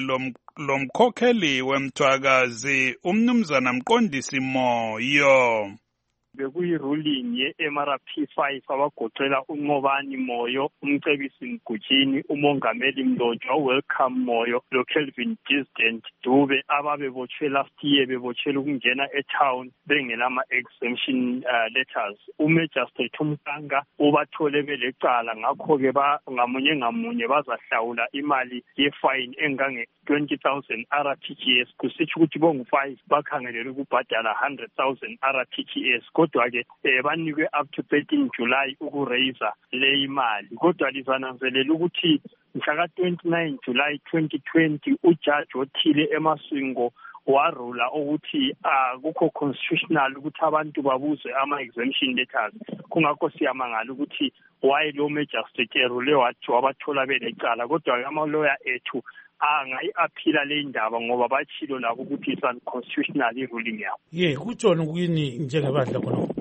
lomkhokheli wemthwakazi umnumzana Mqondisi Moyo. bekuyi-ruling ye-MRP5 abagoqela uNqobani Moyo, uMcebisi Mgujini, uMongameli Mlotshwa, uWelcome Moyo, loKelvin Gisdent Dube ababebotshwe last year bebotshela ukungena etown bengelama-exemption letters. Umagistrate uMkanga ubathole belecala, ngakho-ke ngamunye bazahlawula imali yefine engange-20,000 RTGS, kusitsho ukuthi bongu-5 bakhangelele ukubhadala 100,000 RTGS. Kodwa-ke banikwe up to 13 July ukuraiser le imali. Kodwa lizananzelela ukuthi mhla ka-29 July 2020 ujaji othile eMaswingo warula ukuthi kukho constitutional ukuthi abantu babuze ama-exemption letters. Kungakho siyamangala ukuthi why lo magistrate erule wathi wabathola belecala. Kodwa ama-lawyer ethu angayi-aphila le ndaba ngoba batshilo labo ukuthi it's unconstitutional i-ruling yabo. Kutshona kuyini njengebandla khonapho?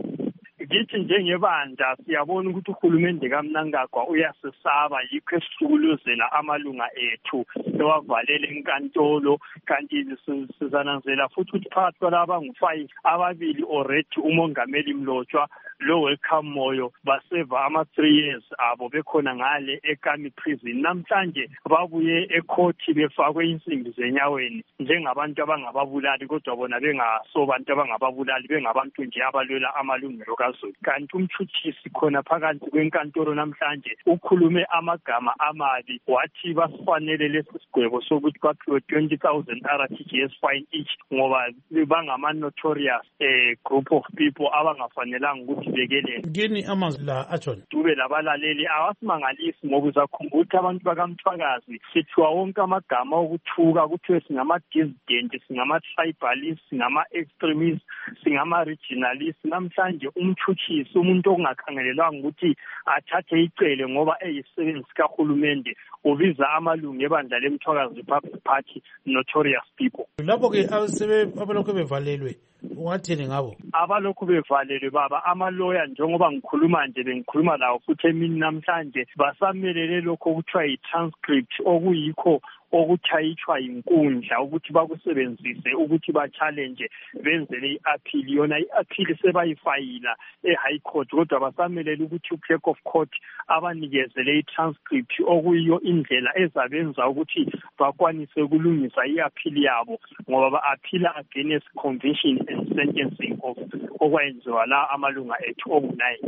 Ngithi njengebandla siyabona ukuthi uhulumende kaMnangagwa uyasesaba, yikho esihlukuluzela amalunga ethu ewavalele enkantolo. Kanti sizananzela futhi ukuthi phakathi kwalaba abangu-5 ababili already uMongameli Mlotshwa lo Welcome Moyo baseva ama-3 years abo bekhona ngale eKami prison. Namhlanje babuye ekhothi befakwe insimbi zenyaweni njengabantu abangababulali, kodwa bona bengasobantu abangababulali, bengabantu nje abalwela amalungelo kaZulu. Kanti umthuthisi khona phakathi kwenkantolo namhlanje ukhulume amagama amabi, wathi basifanele lesi sigwebo sokuthi baphiwe 20,000 RTGS fine each ngoba bangama-notorious group of people abangafanelanga ukuthi bekelele. Ngini amazwi la atshona? Dube labalaleli awasimangalisi ngoba uzakhumbula ukuthi abantu bakaMthwakazi sithiwa wonke amagama okuthuka, kuthiwe singama-dissident, singama-tribalist, singama-extremist, singama-regionalist. Namhlanje umthuthisi, umuntu okungakhangelelwanga ukuthi athathe icele ngoba eyisisebenzi sikahulumende, ubiza amalungu ebandla leMthwakazi Republic Party notorious people. Lapho-ke abalokhu bevalelwe ungathini ngabo? Abalokhu bevalelwe baba, amaloya njengoba ngikhuluma nje bengikhuluma lawo futhi emini namhlanje basamelele lokho okuthiwa yi-transcript, okuyikho okuthayithwa yinkundla ukuthi bakusebenzise ukuthi ba-challenge benzele i-appeal. Yona i-appeal sebayifayila e-high court, kodwa basamelele ukuthi u-clerk of court abanikezele i-transcript okuyiyo indlela ezabenza ukuthi bakwanise ukulungisa i-appeal yabo, ngoba ba-aphila against conviction and sentencing of okwayenziwa la amalunga ethu oku-9.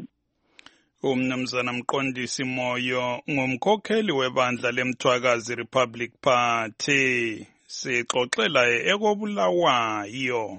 Umnumzana Mqondisi Moyo ngumkhokheli webandla leMthwakazi Republic Party, sixoxela ekobulawayo.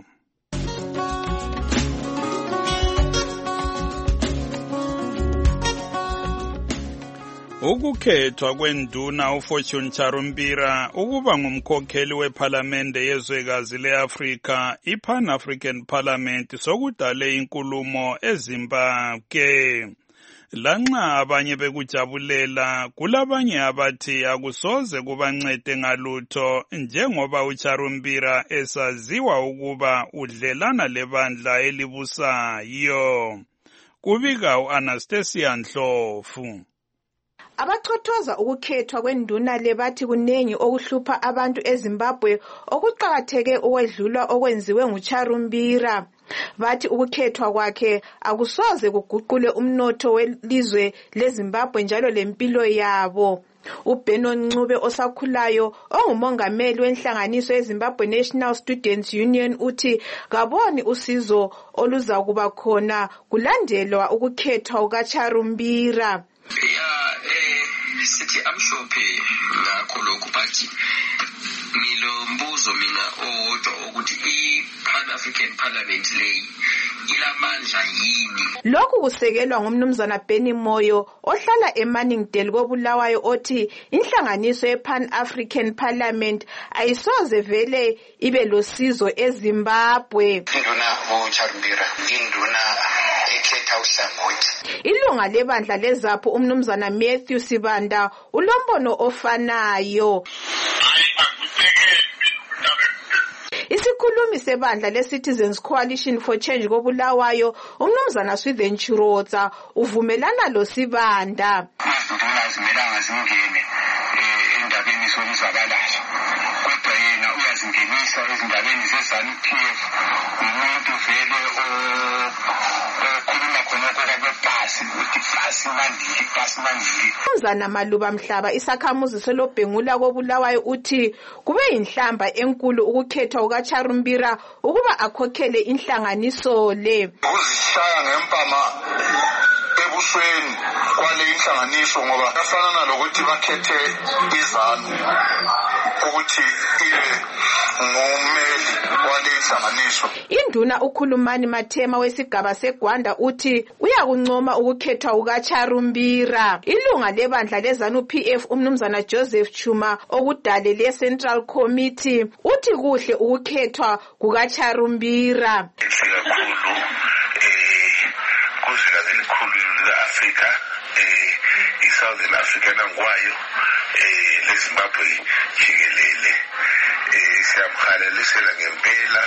Ukukhethwa kwenduna uFortune Charumbira ukuba ngumkhokheli wePhalamende yezwekazi leAfrika, iPan African Parliament, sokudale inkulumo eZimbabwe. Lanxa abanye bekujabulela, kulabanye abathi akusoze kubancede ngalutho njengoba uCharumbira esaziwa ukuba udlelana lebandla elibusayo. Kubika uAnastasia Ndlovu. Abachothoza ukukhethwa kwenduna le bathi kunengi okuhlupha abantu eZimbabwe okuqakatheke ukwedlula okwenziwe nguCharumbira. Bathi ukukhethwa kwakhe akusoze kuguqule umnotho welizwe leZimbabwe njalo lempilo yabo. uBeno Ncube osakhulayo ongumongameli wenhlanganiso yeZimbabwe National Students Union uthi kaboni usizo oluzakuba khona kulandelwa ukukhethwa kukaCharumbira. Sithi amhlophe ngakho lokhu bathi ngilombuzo mina owodwa ukuthi iPan African Parliament leyi ilamandla yini? Lokhu kusekelwa ngumnumzana Benny Moyo ohlala eManningdale koBulawayo othi inhlanganiso yePan African Parliament ayisoze vele ibe losizo eZimbabwe. Induna uCharumbira induna ekhetha uhlangothi. Ilunga lebandla leZAPHU umnumzana Matthew Sibanda ulombono ofanayo. Isikhulumi sebandla leCitizens Coalition for Change koBulawayo umnumzana Swithen Chirotsa uvumelana lo Sibanda. Azimelanga zingene endabeni sonizakalayo. Kodwa yena uyazingenisa ezindabeni ze-ZANU-PF, umuntu vele okhuluma khonokho kwabepasi ukuthi pasi mandili. Umnumzana Maluba Mhlaba, isakhamuzi selobhengula koBulawayo, uthi kube yinhlamba enkulu ukukhethwa kukaCharumbira ukuba akhokhele inhlanganiso le. Ukuzishaya ngempama ebusweni kwale inhlanganiso ngoba yafana nalokuthi bakhethe iZANU ukuthi ibe ngumeli wale inhlanganiso. Induna uKhulumani Mathema wesigaba seGwanda uthi uyakuncoma ukukhethwa kukaCharumbira. Ilunga lebandla leZANU-PF umnumzana Joseph Chuma okudale le-Central Committee uthi kuhle ukukhethwa kukaCharumbira. Kuzwekazi elikhulu lika-Afrika, i-Southern Africa nangwayo, leZimbabwe jikelele. Siyamhalelisela ngempela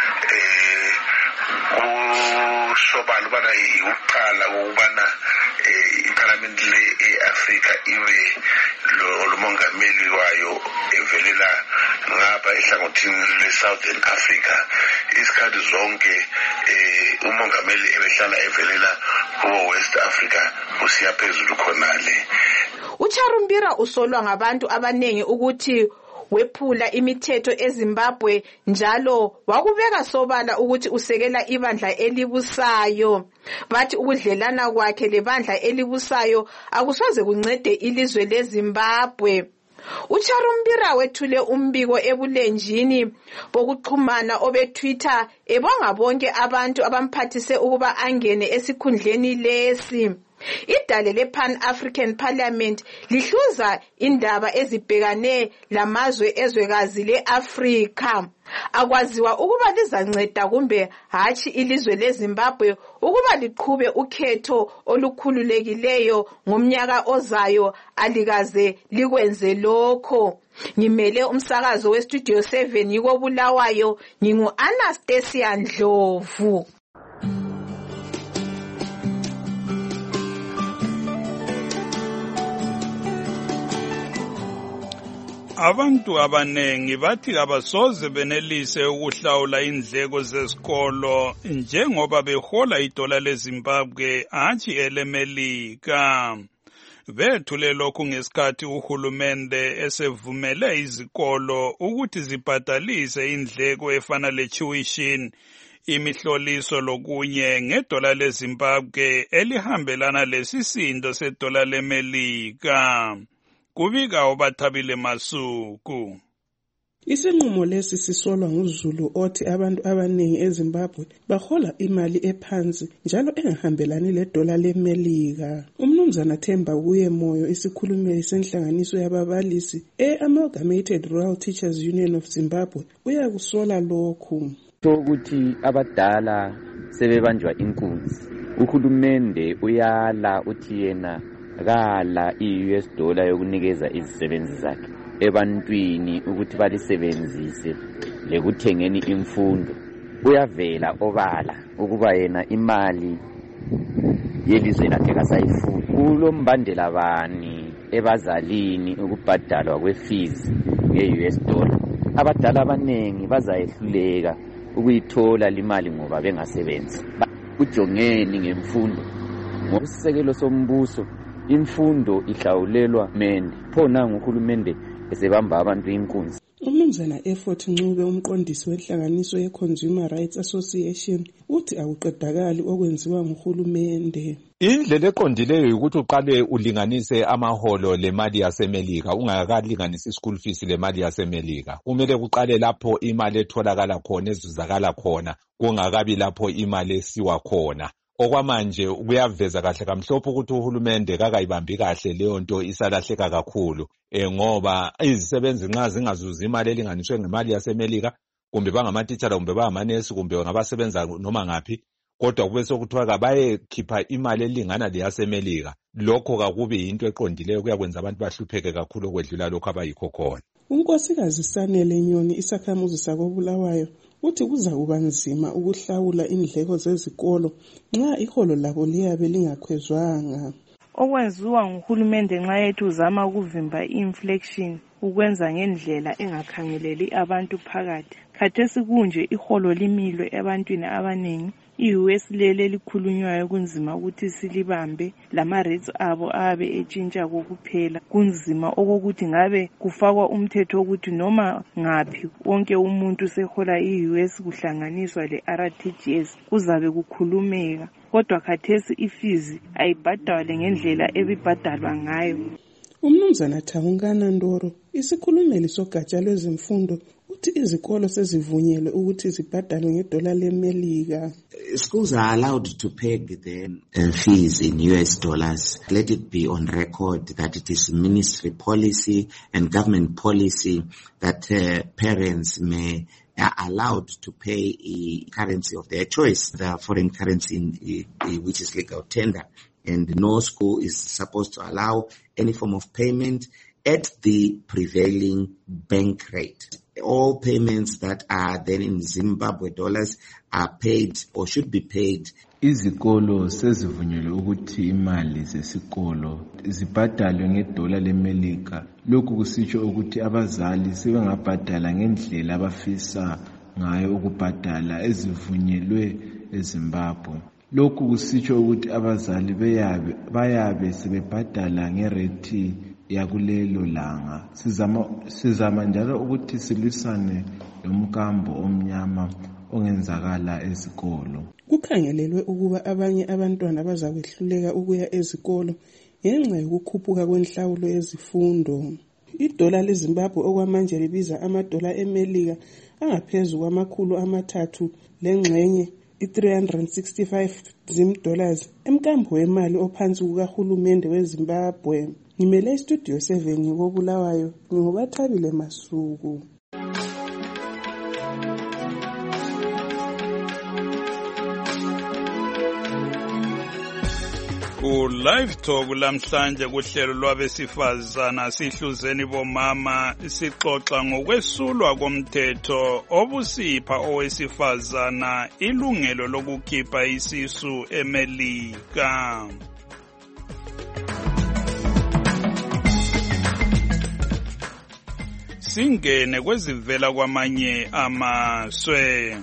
kusobala ubana iwuqala ukubana iParliament le-Afrika ibe lo mongameli wayo evelela ngapha ehlangothini le-Southern Africa. Isikhathi zonke umongameli ebehlala evelela kuwo-West Africa kusiya phezulu khonale. uCharumbira usolwa ngabantu abanengi ukuthi wephula imithetho eZimbabwe njalo wakubeka sobala ukuthi usekela ibandla elibusayo. Bathi ukudlelana kwakhe lebandla elibusayo akusoze kuncede ilizwe leZimbabwe. uCharumbira wethule umbiko ebulenjini bokuxhumana obeTwitter ebonga bonke abantu abamphathise ukuba angene esikhundleni lesi. Idale le-Pan-African Parliament lihluza indaba ezibhekane lamazwe ezwekazi le-Afrika. Akwaziwa ukuba lizanceda kumbe hatshi ilizwe leZimbabwe ukuba liqhube ukhetho olukhululekileyo ngomnyaka ozayo alikaze likwenze lokho. Ngimele umsakazo weStudio 7 yikoBulawayo, ngingu-Anastasia Ndlovu. Abantu abanengi bathi abasoze benelise ukuhlawula indleko zesikolo njengoba behola idola leZimbabwe hatshi elemelika. Bethule lokhu ngesikhathi uhulumende esevumele izikolo ukuthi zibhadalise indleko efana le-tuition, imihloliso lokunye ngedola leZimbabwe elihambelana lesisindo sedola lemelika. Kubika uBathabile Masuku. Isinqumo lesi sisolwa nguZulu othi abantu abaningi eZimbabwe bahola imali ephansi njalo engahambelani ledola lemelika. Umnumzana Themba kuye Moyo, isikhulumeli senhlanganiso yababalisi e-Amalgamated Rural Teachers Union of Zimbabwe, uyakusola lokhu. Ukuthi abadala sebebanjwa inkunzi. Uhulumende uyala uthi yena kala i-US dollar yokunikeza izisebenzi zakhe ebantwini ukuthi balisebenzise lekuthengeni imfundo. Uyavela obala ukuba yena imali yelizwe lakhe kasayifuni. Kulombandela bani ebazalini ukubhadalwa kwe-fees nge-US dollar. Abadala abanengi bazayehluleka ukuyithola limali ngoba bengasebenzi. Ujongeni ngemfundo ngosisekelo sombuso. Imfundo ihlawulelwa mende. Phona nguhulumende esebamba abantu inkunzi. Umnumzana Effort Ncube, umqondisi wenhlanganiso ye-Consumer Rights Association, uthi akuqedakali okwenziwa nguhulumende. Indlela eqondileyo ukuthi uqale ulinganise amaholo lemali yasemelika ungakalinganisi school fees lemali yasemelika. Kumele kuqale lapho imali etholakala khona ezuzakala khona kungakabi lapho imali esiwa khona. Okwamanje kuyaveza kahle kamhlophe ukuthi uhulumende kakayibambi kahle leyo nto, isalahleka kakhulu ngoba izisebenzi nxa zingazuzi imali elinganiswe ngemali yasemelika, kumbe bangamatitshala kumbe bangamanesi kumbe ngabasebenza noma ngaphi, kodwa kube sokuthiwa kabayekhipha imali elingana leyasemelika, lokho kakubi into eqondileyo, kuyakwenza abantu bahlupheke kakhulu okwedlula lokho abayikho khona. uNkosikazi Sanele Nyoni, isakhamuzi sakoBulawayo, uthi kuza kuba nzima ukuhlawula indleko zezikolo nxa iholo labo liyabe lingakhwezwanga. okwenziwa nguhulumende nxa yethu uzama ukuvimba i-inflation ukwenza ngendlela engakhangeleli abantu phakathi. Khathesi kunje iholo limilwe ebantwini abaningi. I-US lele likhulunywayo kunzima ukuthi silibambe, lama-rates abo abe etshintsha kokuphela. Kunzima okokuthi ngabe kufakwa umthetho wokuthi noma ngaphi wonke umuntu sehola i-US kuhlanganiswa le-RTGS kuzabe kukhulumeka. Kodwa khathesi ifizi ayibhadalwe ngendlela ebibhadalwa ngayo. Umnumzana Thawungana Ndoro, isikhulumeli sogatsha lwezemfundo, uthi izikolo sezivunyelwe ukuthi zibhadalwe ngedola leMelika. Schools are allowed to pay the fees in US dollars. Let it be on record that it is ministry policy and government policy that parents are allowed to pay a currency of their choice, the foreign currency which is legal tender. And no school is supposed to allow any form of payment at the prevailing bank rate. All payments that are then in Zimbabwe dollars are paid or should be paid. Izikolo sezivunyelwe ukuthi imali zesikolo zibhadalwe ngedola leMelika. Lokhu kusitsho ukuthi abazali sebengabhadala ngendlela abafisa ngayo ukubhadala ezivunyelwe eZimbabwe. Lokhu kusitsho ukuthi abazali bayabe sebebhadala ngerate yakulelo langa. Sizama njalo ukuthi silwisane lomkambo omnyama ongenzakala ezikolo. Kukhangelelwe ukuba abanye abantwana bazakwehluleka ukuya ezikolo ngenxa yokukhuphuka kwenhlawulo yezifundo. Idola leZimbabwe okwamanje libiza amadola eMelika angaphezu kwama300 lengxenye i-365 dollars emkambo wemali ophansi kukahulumende weZimbabwe. Ngimele Studio 7 ngobulawayo ngobathabile Masuku. Live Talk lamhlanje kuhlelo lwabesifazana sihluzeni bomama sixoxa ngokwesulwa komthetho obusipha owesifazana ilungelo lokukhipha isisu eMelika. Singene kwezivela kwamanye amazwe.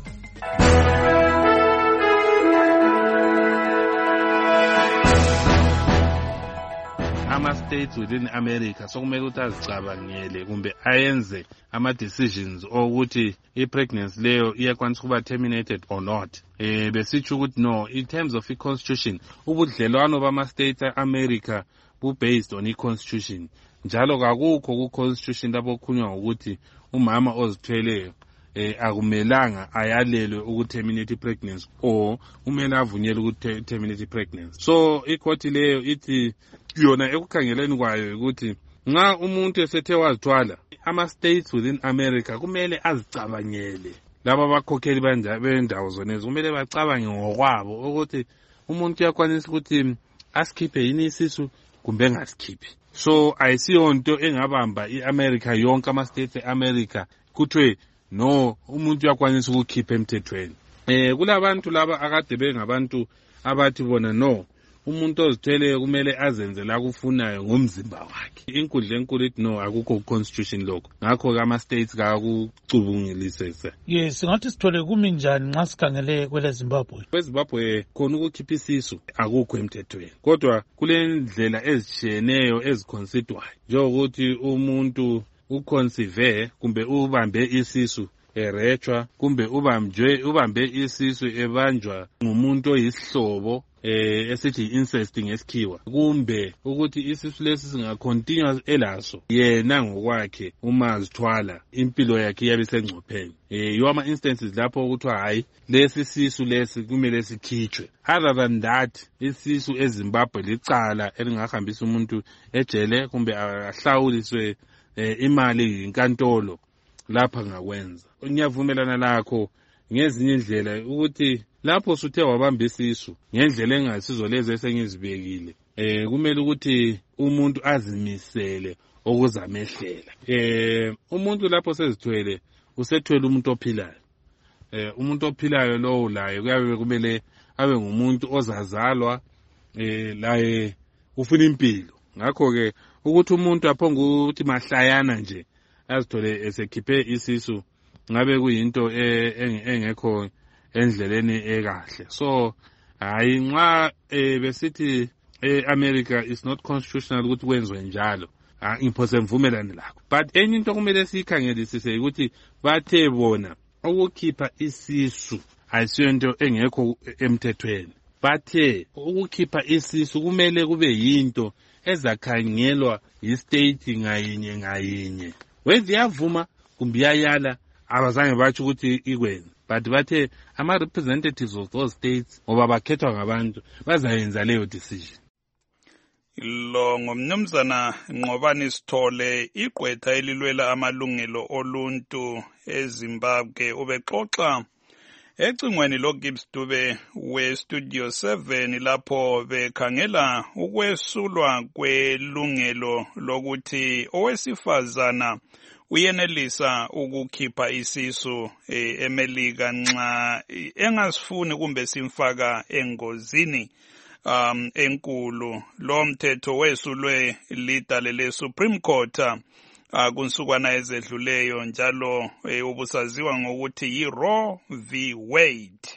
Ama-states within America sokumele ukuthi azicabangele kumbe ayenze ama-decisions okuthi i-pregnancy leyo iyakwanisa ukuba terminated or not. Besitsho ukuthi no, in terms of i-constitution, ubudlelwano bama-states e-America bu-based on i-constitution. Njalo kakukho ku-constitution lapho kukhulunywa ukuthi umama ozithweleyo akumelanga ayalelwe ukuterminate i-pregnancy or umele avunyelwe ukuterminate i-pregnancy. So ikhoti leyo ithi yona ekukhangeleni kwayo ukuthi nxa umuntu esethe wazithwala, ama-states within America kumele azicabangele. Laba abakhokheli bendawo zonezo kumele bacabange ngokwabo ukuthi umuntu uyakwanisa ukuthi asikhiphe yini isisu kumbe engasikhiphi. So ayisiyonto engabamba i-America yonke, ama-states e-America kuthiwe no, umuntu uyakwanisa ukukhipha emthethweni. Kulabantu laba akade bengabantu abathi bona no, umuntu ozithweleyo kumele azenze la kufunayo ngomzimba wakhe. Inkundla enkulu ithi no, akukho constitution lokho. Ngakho ama-states kakucubungilisese. Yes, singathi sithole kumi njani nxa sikhangele kwele Zimbabwe? KweZimbabwe khona ukukhipha isisu akukho emthethweni. Kodwa kule ndlela ezitshiyeneyo eziconsidwayo. Njengokuthi umuntu uconceive kumbe ubambe isisu erechwa kumbe ubambe isisu ebanjwa ngumuntu oyisihlobo esithi incest ngesikhiwa, kumbe ukuthi isisu lesi singacontinue elaso yena ngokwakhe uma azithwala impilo yakhe iyabe isengcopheni. Yiwo ama-instances lapho ukuthiwa hayi lesi sisu lesi kumele sikhitshwe. Other than that, isisu eZimbabwe licala elingahambisa umuntu ejele kumbe ahlawuliswe imali inkantolo lapha ngakwenza. Ngiyavumelana lakho ngezinye indlela ukuthi lapho suthe wabamba isisu ngendlela engasizo lezi esengizibekile, kumele ukuthi umuntu azimisele okuzamehlela. Umuntu lapho sezithwele usethwele umuntu ophilayo. Umuntu ophilayo lowo laye kuyabe kumele abe ngumuntu ozazalwa laye ufuna impilo. Ngakho-ke ukuthi umuntu aphonga ukuthi mahlayana nje azithole esekhiphe isisu ngabe kuyinto engekho endleleni ekahle. So hayi nxa besithi America is not constitutional ukuthi kwenziwe njalo, ngiphose ngivumelane lakho. But enye into kumele sikhangelisise ukuthi bathe bona ukukhipha isisu ayisiyo into engekho emthethweni. Bathe ukukhipha isisu kumele kube yinto ezakhangelwa yi-state ngayinye ngayinye. Whether iyavuma kumbe iyayala abazange batsho ukuthi ikwenza. But bathe ama-representatives of those states ngoba bakhethwa ngabantu bazayenza leyo decision. Lo ngumnumzana Nqobani Sithole, igqwetha elilwela amalungelo oluntu eZimbabwe, ubexoxa ecingweni loGibbs Dube weStudio 7 lapho bekhangela ukwesulwa kwelungelo lokuthi owesifazana uyenelisa ukukhipha isisu eMelika nxa engasifuni kumbe simfaka engozini enkulu. Lo mthetho wesulwe lidale le-Supreme Court kunsukwana ezedluleyo, njalo ubusaziwa ngokuthi yi-Roe v. Wade.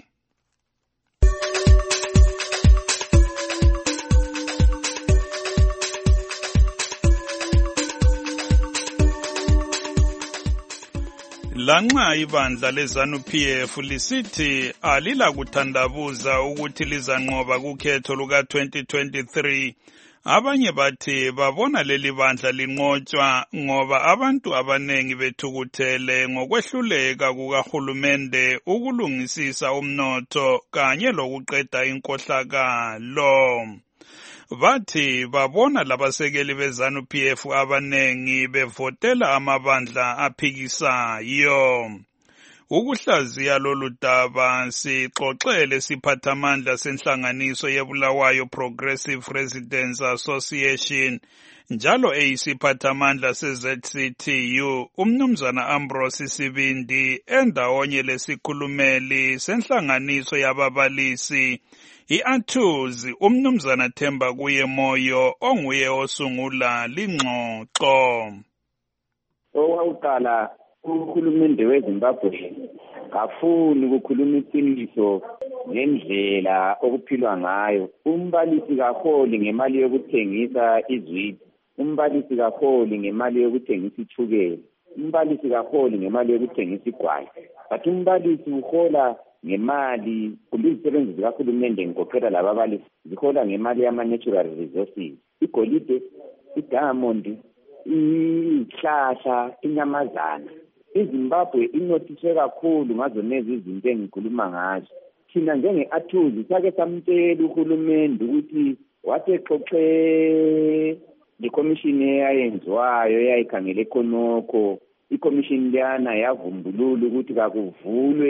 Lanxa ibandla leZANU-PF lisithi alila kuthandabuza ukuthi lizanqoba kukhetho luka-2023, abanye bathi babona leli bandla linqotshwa ngoba abantu abanengi bethukuthele ngokwehluleka kukahulumende ukulungisisa umnotho kanye lokuqeda inkohlakalo. Bathi babona labasekeli beZANU-PF abanengi bevotela amabandla aphikisayo. Ukuhlaziya lolu daba sixoxele siphathamandla senhlanganiso yeBulawayo Progressive Residents Association njalo eyisiphathamandla seZCTU umnumzana Ambrose Sibindi endawonye lesikhulumeli senhlanganiso yababalisi i-Athuzi umnumzana Themba kuye Moyo onguye osungula lingxoxo. Owakuqala uhulumende weZimbabwe kafuni ukukhuluma iqiniso ngendlela okuphilwa ngayo. Umbalisi kaholi ngemali yokuthengisa izwidi, umbalisi kaholi ngemali yokuthengisa ithukela, umbalisi kaholi ngemali yokuthengisa igwayi. But umbalisi uhola ngemali kumbe izisebenzi zikahulumende ngigoqela laba abalisi zihola ngemali yama-natural resources, igolide, idiamond, ihlahla, inyamazana. iZimbabwe inothiswe kakhulu ngazo lezi izinto engikhuluma ngazo. Thina njenge-Athuzi sake samtshela uhulumende ukuthi wasexoxe lekomishini eyayenziwayo eyayikhangele khonokho. Ikomishini leyana yavumbulula ukuthi kakuvulwe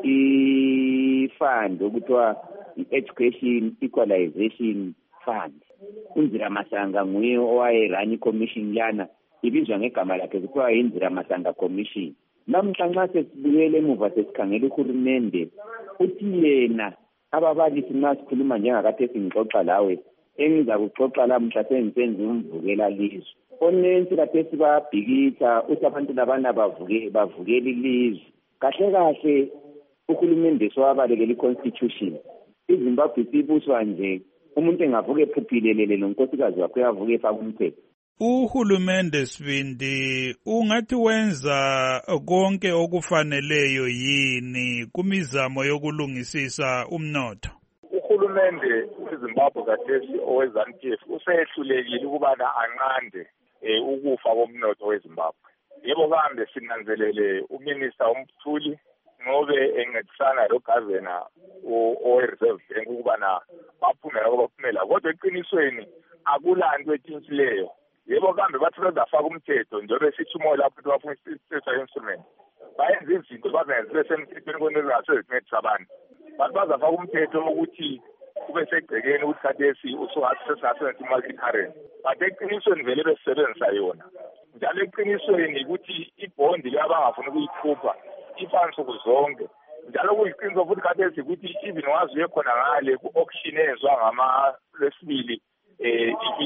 ifund okuthiwa i-Education Equalization Fund. uNzira Masanga nguye owayerani ikomishini lana, ibizwa ngegama lakhe kuthiwa iNzira Masanga Commission. Namhla nxa sesibuyele emuva sesikhangela uhulumende uthi yena ababalisi nxa sikhuluma njengakade singixoxa lawe engiza kuxoxa lamhla sengisenza umvukela lizwe. Onensi kade sibabhikitha uthi abantu labana bavukela ilizwe. Kahle kahle uhulumende sowabalekela i-constitution. iZimbabwe sibuswa nje umuntu engavuka ephuphilelele nonkosikazi wakhe yavuka efaka umthetho. Uhulumende Sibindi ungathi wenza konke okufaneleyo yini kumizamo yokulungisisa umnotho? Uhulumende weZimbabwe kathesi oweZANU-PF usehlulekile ukubana anqande ukufa komnotho weZimbabwe. Yebo kambe sinanzelele uMinister uMthuli ngobe encedisana loGavana owe-Reserve Bank ukubana baphumela kodwa eqinisweni akulanto etshintshileyo. Yebo kambe bathi bezafaka umthetho njengoba sithi umoya lapho bafuna isithetho instrument bayenza izinto bazenze besemthethweni kwenezasezincedisa abantu. Bathi bazafaka umthetho ukuthi kube segcekeni ukuthi khathesi ususesengasebenzisa i-multi-currency. But eqinisweni vele besebenzisa yona. Njalo eqinisweni ukuthi ibhondi labangafuni ukuyikhupha ifansuku zonke. Njalo kuyiqiniso futhi khathesi ukuthi even wazi uyekhona ngale ku-auction eyenziwa ngama lesibili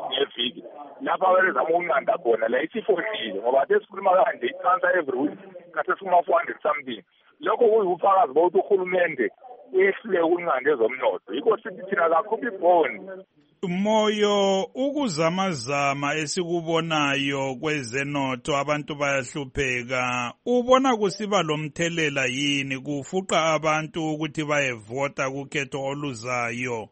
lapha abezama ukunqanda khona la isifondile ngoba sesikhuluma kanje i-transfer every week kasesifuma 400 something lokho kuyibufakazi bokuthi uhulumende uyehluleke ukunqanda ezomnotho yikho sithi thina kakhuphi ibhoni Moyo, ukuzamazama esikubonayo kwezenotho abantu bayahlupheka, ubona kusiba lomthelela yini kufuqa abantu ukuthi bayevota kukhetho oluzayo?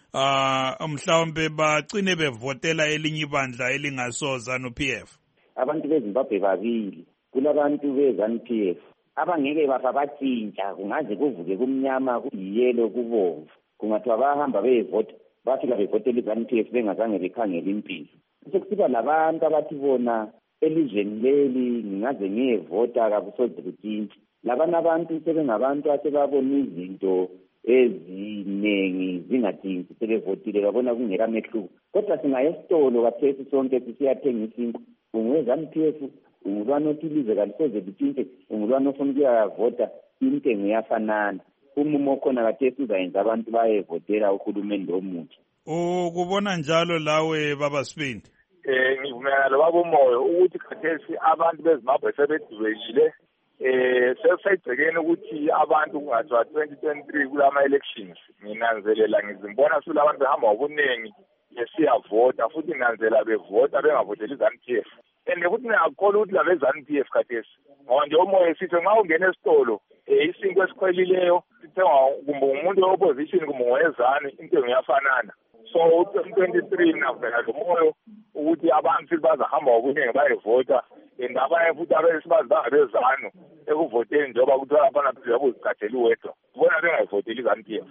Mhlawumbe bagcine bevotela elinye ibandla elingasoza ZANU-PF. Abantu beZimbabwe babili, kulabantu beZANU-PF abangeke batshintsha, kungaze kuvuke kumnyama kuyiyelo kubomvu, kungathiwa bahamba beyevota bafika bevotela iZANU-PF bengazange bekhangela impilo. Sekusiba labantu abathi bona elizweni leli ngingaze ngiyevota kakusoze kutshintshe. Labana abantu sebengabantu asebabona izinto eziningi zingadingi sebevotile babona kungela mehluko. Kodwa singaya esitolo kathesi sonke sisiyathenga isinkwa, ungweZANU-PF ungulwana othi ilizwe kalisoze litshintshe, ungulwana ofuna ukuyavota, intengo iyafanana. Umumo khona kathesi uzayenza abantu bayevotela uhulumende omutsha. Ukubona njalo lawe baba Sibindi? Ngivumelana lobaba uMoyo ukuthi kathesi abantu beZimbabwe sebedubekile. Sesayigcekeni ukuthi abantu kungathiwa 2023 kulama elections nginanzelela ngizimbona sulabantu behamba ngobuningi besiyavota futhi nginanzela bevota bengavoteli iZANU-PF. And ukuthi ngiyakholwa ukuthi labe ZANU-PF kathesi ngoba nje uMoyo sithi nxa ungena esitolo isinto esikhwelileyo sithengwa kumbe umuntu we-opposition kumbe ngowezanu intengo iyafanana. So 2023 navela loMoyo ukuthi abantu bazahamba ngobuningi bayevota and abanye futhi abesibazi bangabezanu ekuvoteni njengoba kuthiwa abana bezikhathela uwedwa bona bengayivoteli iZANU-PF.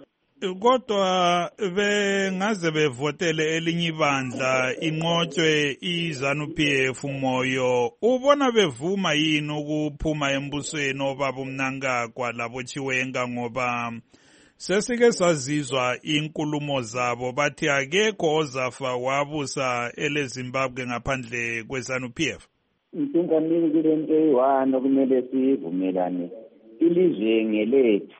Kodwa bengaze bevotele elinye ibandla inqotshwe iZANU-PF Moyo, ubona bevuma yini ukuphuma embusweni obaba uMnangagwa labo Chiwenga ngoba sesike sazizwa inkulumo zabo bathi akekho ozafa wabusa eleZimbabwe ngaphandle kweZANU-PF? Inkingamini kule nto eyi-1 okumele sivumelane, ilizwe ngelethu,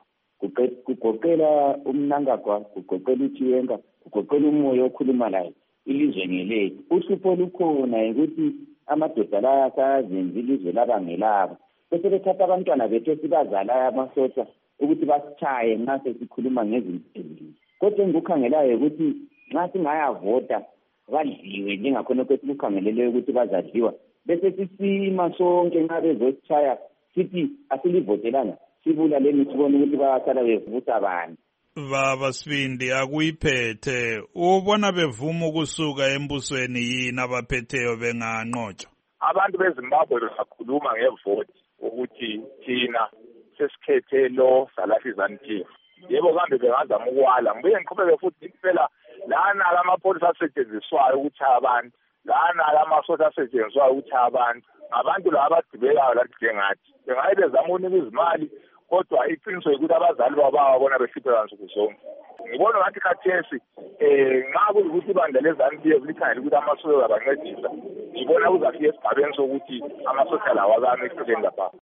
kugoqela uMnangagwa, kugoqela uChiwenga, kugoqela uMoyo okhuluma layo, ilizwe ngelethu. Uhlupho lukhona ukuthi amadoda la asazenza ilizwe labangelabo, bese bethatha abantwana bethu esibazalayo amasosha ukuthi basitshaye nxa sesikhuluma ngezinto eziningi. Kodwa engikukhangelayo ukuthi nxa singayavota badliwe njengakhona kwesikukhangeleleyo ukuthi bazadliwa, bese sisima sonke nxa bezositshaya sithi asilivotelanga sibulaleni sibone ukuthi bayasala bevusa bani. Baba Sibindi, akuyiphethe, ubona bevuma ukusuka embusweni yini abaphetheyo benganqotshwa? Abantu beZimbabwe bakhuluma ngevoti ukuthi thina sesikhethe lo salapha iZANU-PF. Yebo kambe bengazama ukwala, ngibuye ngiqhubeke futhi phela lana amapholisa asetshenziswayo ukuthi abantu, lana amasosha asetshenziswayo ukuthi abantu laba abadibekayo lathi njengathi bengaye bezama ukunika izimali, kodwa iqiniso ukuthi abazali babona behluphe nsuku zonke. Ngibona ngathi khathesi nxa kuyikuthi ibandla leZANU-PF likhangela ukuthi amasosha abancedisa, ngibona kuzafika esigabeni sokuthi amasosha lawo azame ekusebenzeni lapha.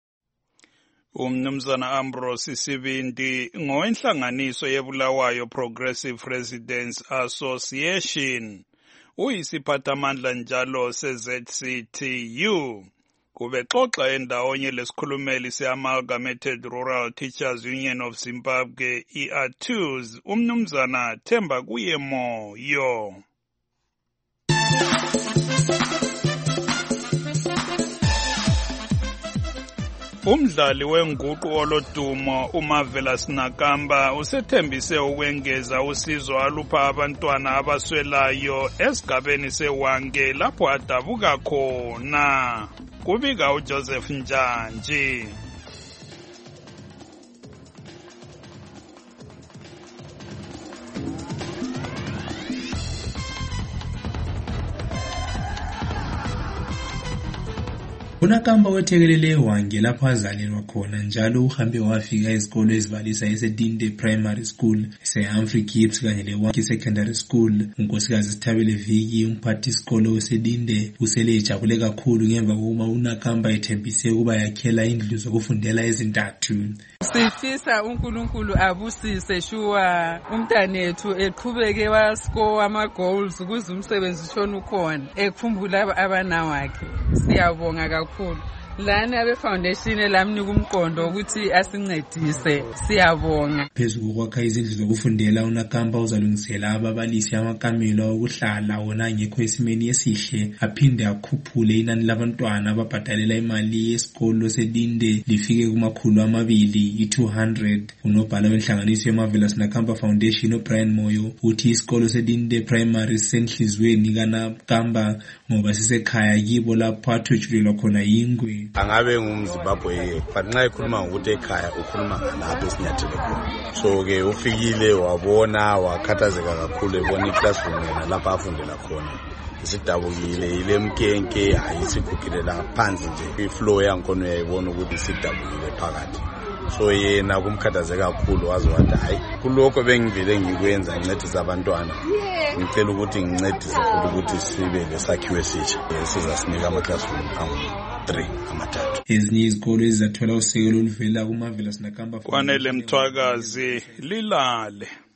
Umnumzana Ambrose Sibindi ngowenhlanganiso yeBulawayo Progressive Residents Association, uyisiphathamandla njalo se-ZCTU. Kubexoxa endawonye lesikhulumeli se-Amalgamated Rural Teachers Union of Zimbabwe, i-ATUZ, umnumzana Themba kuye Moyo. Umdlali wenguqu olodumo uMarvelous Nakamba usethembise ukwengeza usizo alupha abantwana abaswelayo esigabeni seWange lapho adabuka khona. Kubika uJoseph Njanji. uNakamba wethekelele eWange lapho azalelwa khona njalo uhambe wafika izikolo ezibalisa eseDinde Primary School, eseHumphrey Gibbs kanye leWange Secondary School. uNkosikazi Sithabele Viki, umphathi isikolo eseDinde, usele ejabule kakhulu ngemva kokuba uNakamba ethembise ukuba yakhela indlu zokufundela ezintathu. Sifisa uNkulunkulu abusise shuwa umntanethu eqhubeke wascore ama-goals ukuze umsebenzi ushona ukhona ekhumbula abanawakhe. Siyabonga kakhulu. Lana abe-foundation elamnika umqondo ukuthi asincedise. Siyabonga. Phezu kokwakha izindlu zokufundela, uNakamba uzalungisela ababalisi amakamelo okuhlala wona ngekho esimeni esihle, aphinde akhuphule inani labantwana ababhadalela imali yesikolo sedinde lifike ku200, 200. Unobhala wenhlanganiso yeMarvelous Nakamba Foundation uBrian Moyo uthi isikolo sedinde primary senhlizweni kaNakamba ngoba sisekhaya kibo lapho athutshulelwa khona yingwe. Angabe ngumZimbabwe but nxa ekhuluma ngokuthi ekhaya ukhuluma ngalapho esinyathele khona. So ke ufikile wabona wakhathazeka kakhulu ebona iclassroom yena lapha afundela khona. Isidabukile ile mkenke ayisikhukhile la phansi nje ifloor yankhona uyayibona ukuthi isidabukile phakathi. So yena kumkhathazeka kakhulu wazi wathi hayi kulokho bengivele ngikwenza ngincedisa abantwana. Ngicela ukuthi ngincedise futhi ukuthi sibe lesakhiwo esitsha sizasinika ama-classroom awu-3 amathathu. Ezinye izikolo ezizathola usekelo oluvela kuMarvelous Nakamba Kwanele Mthwakazi lilale.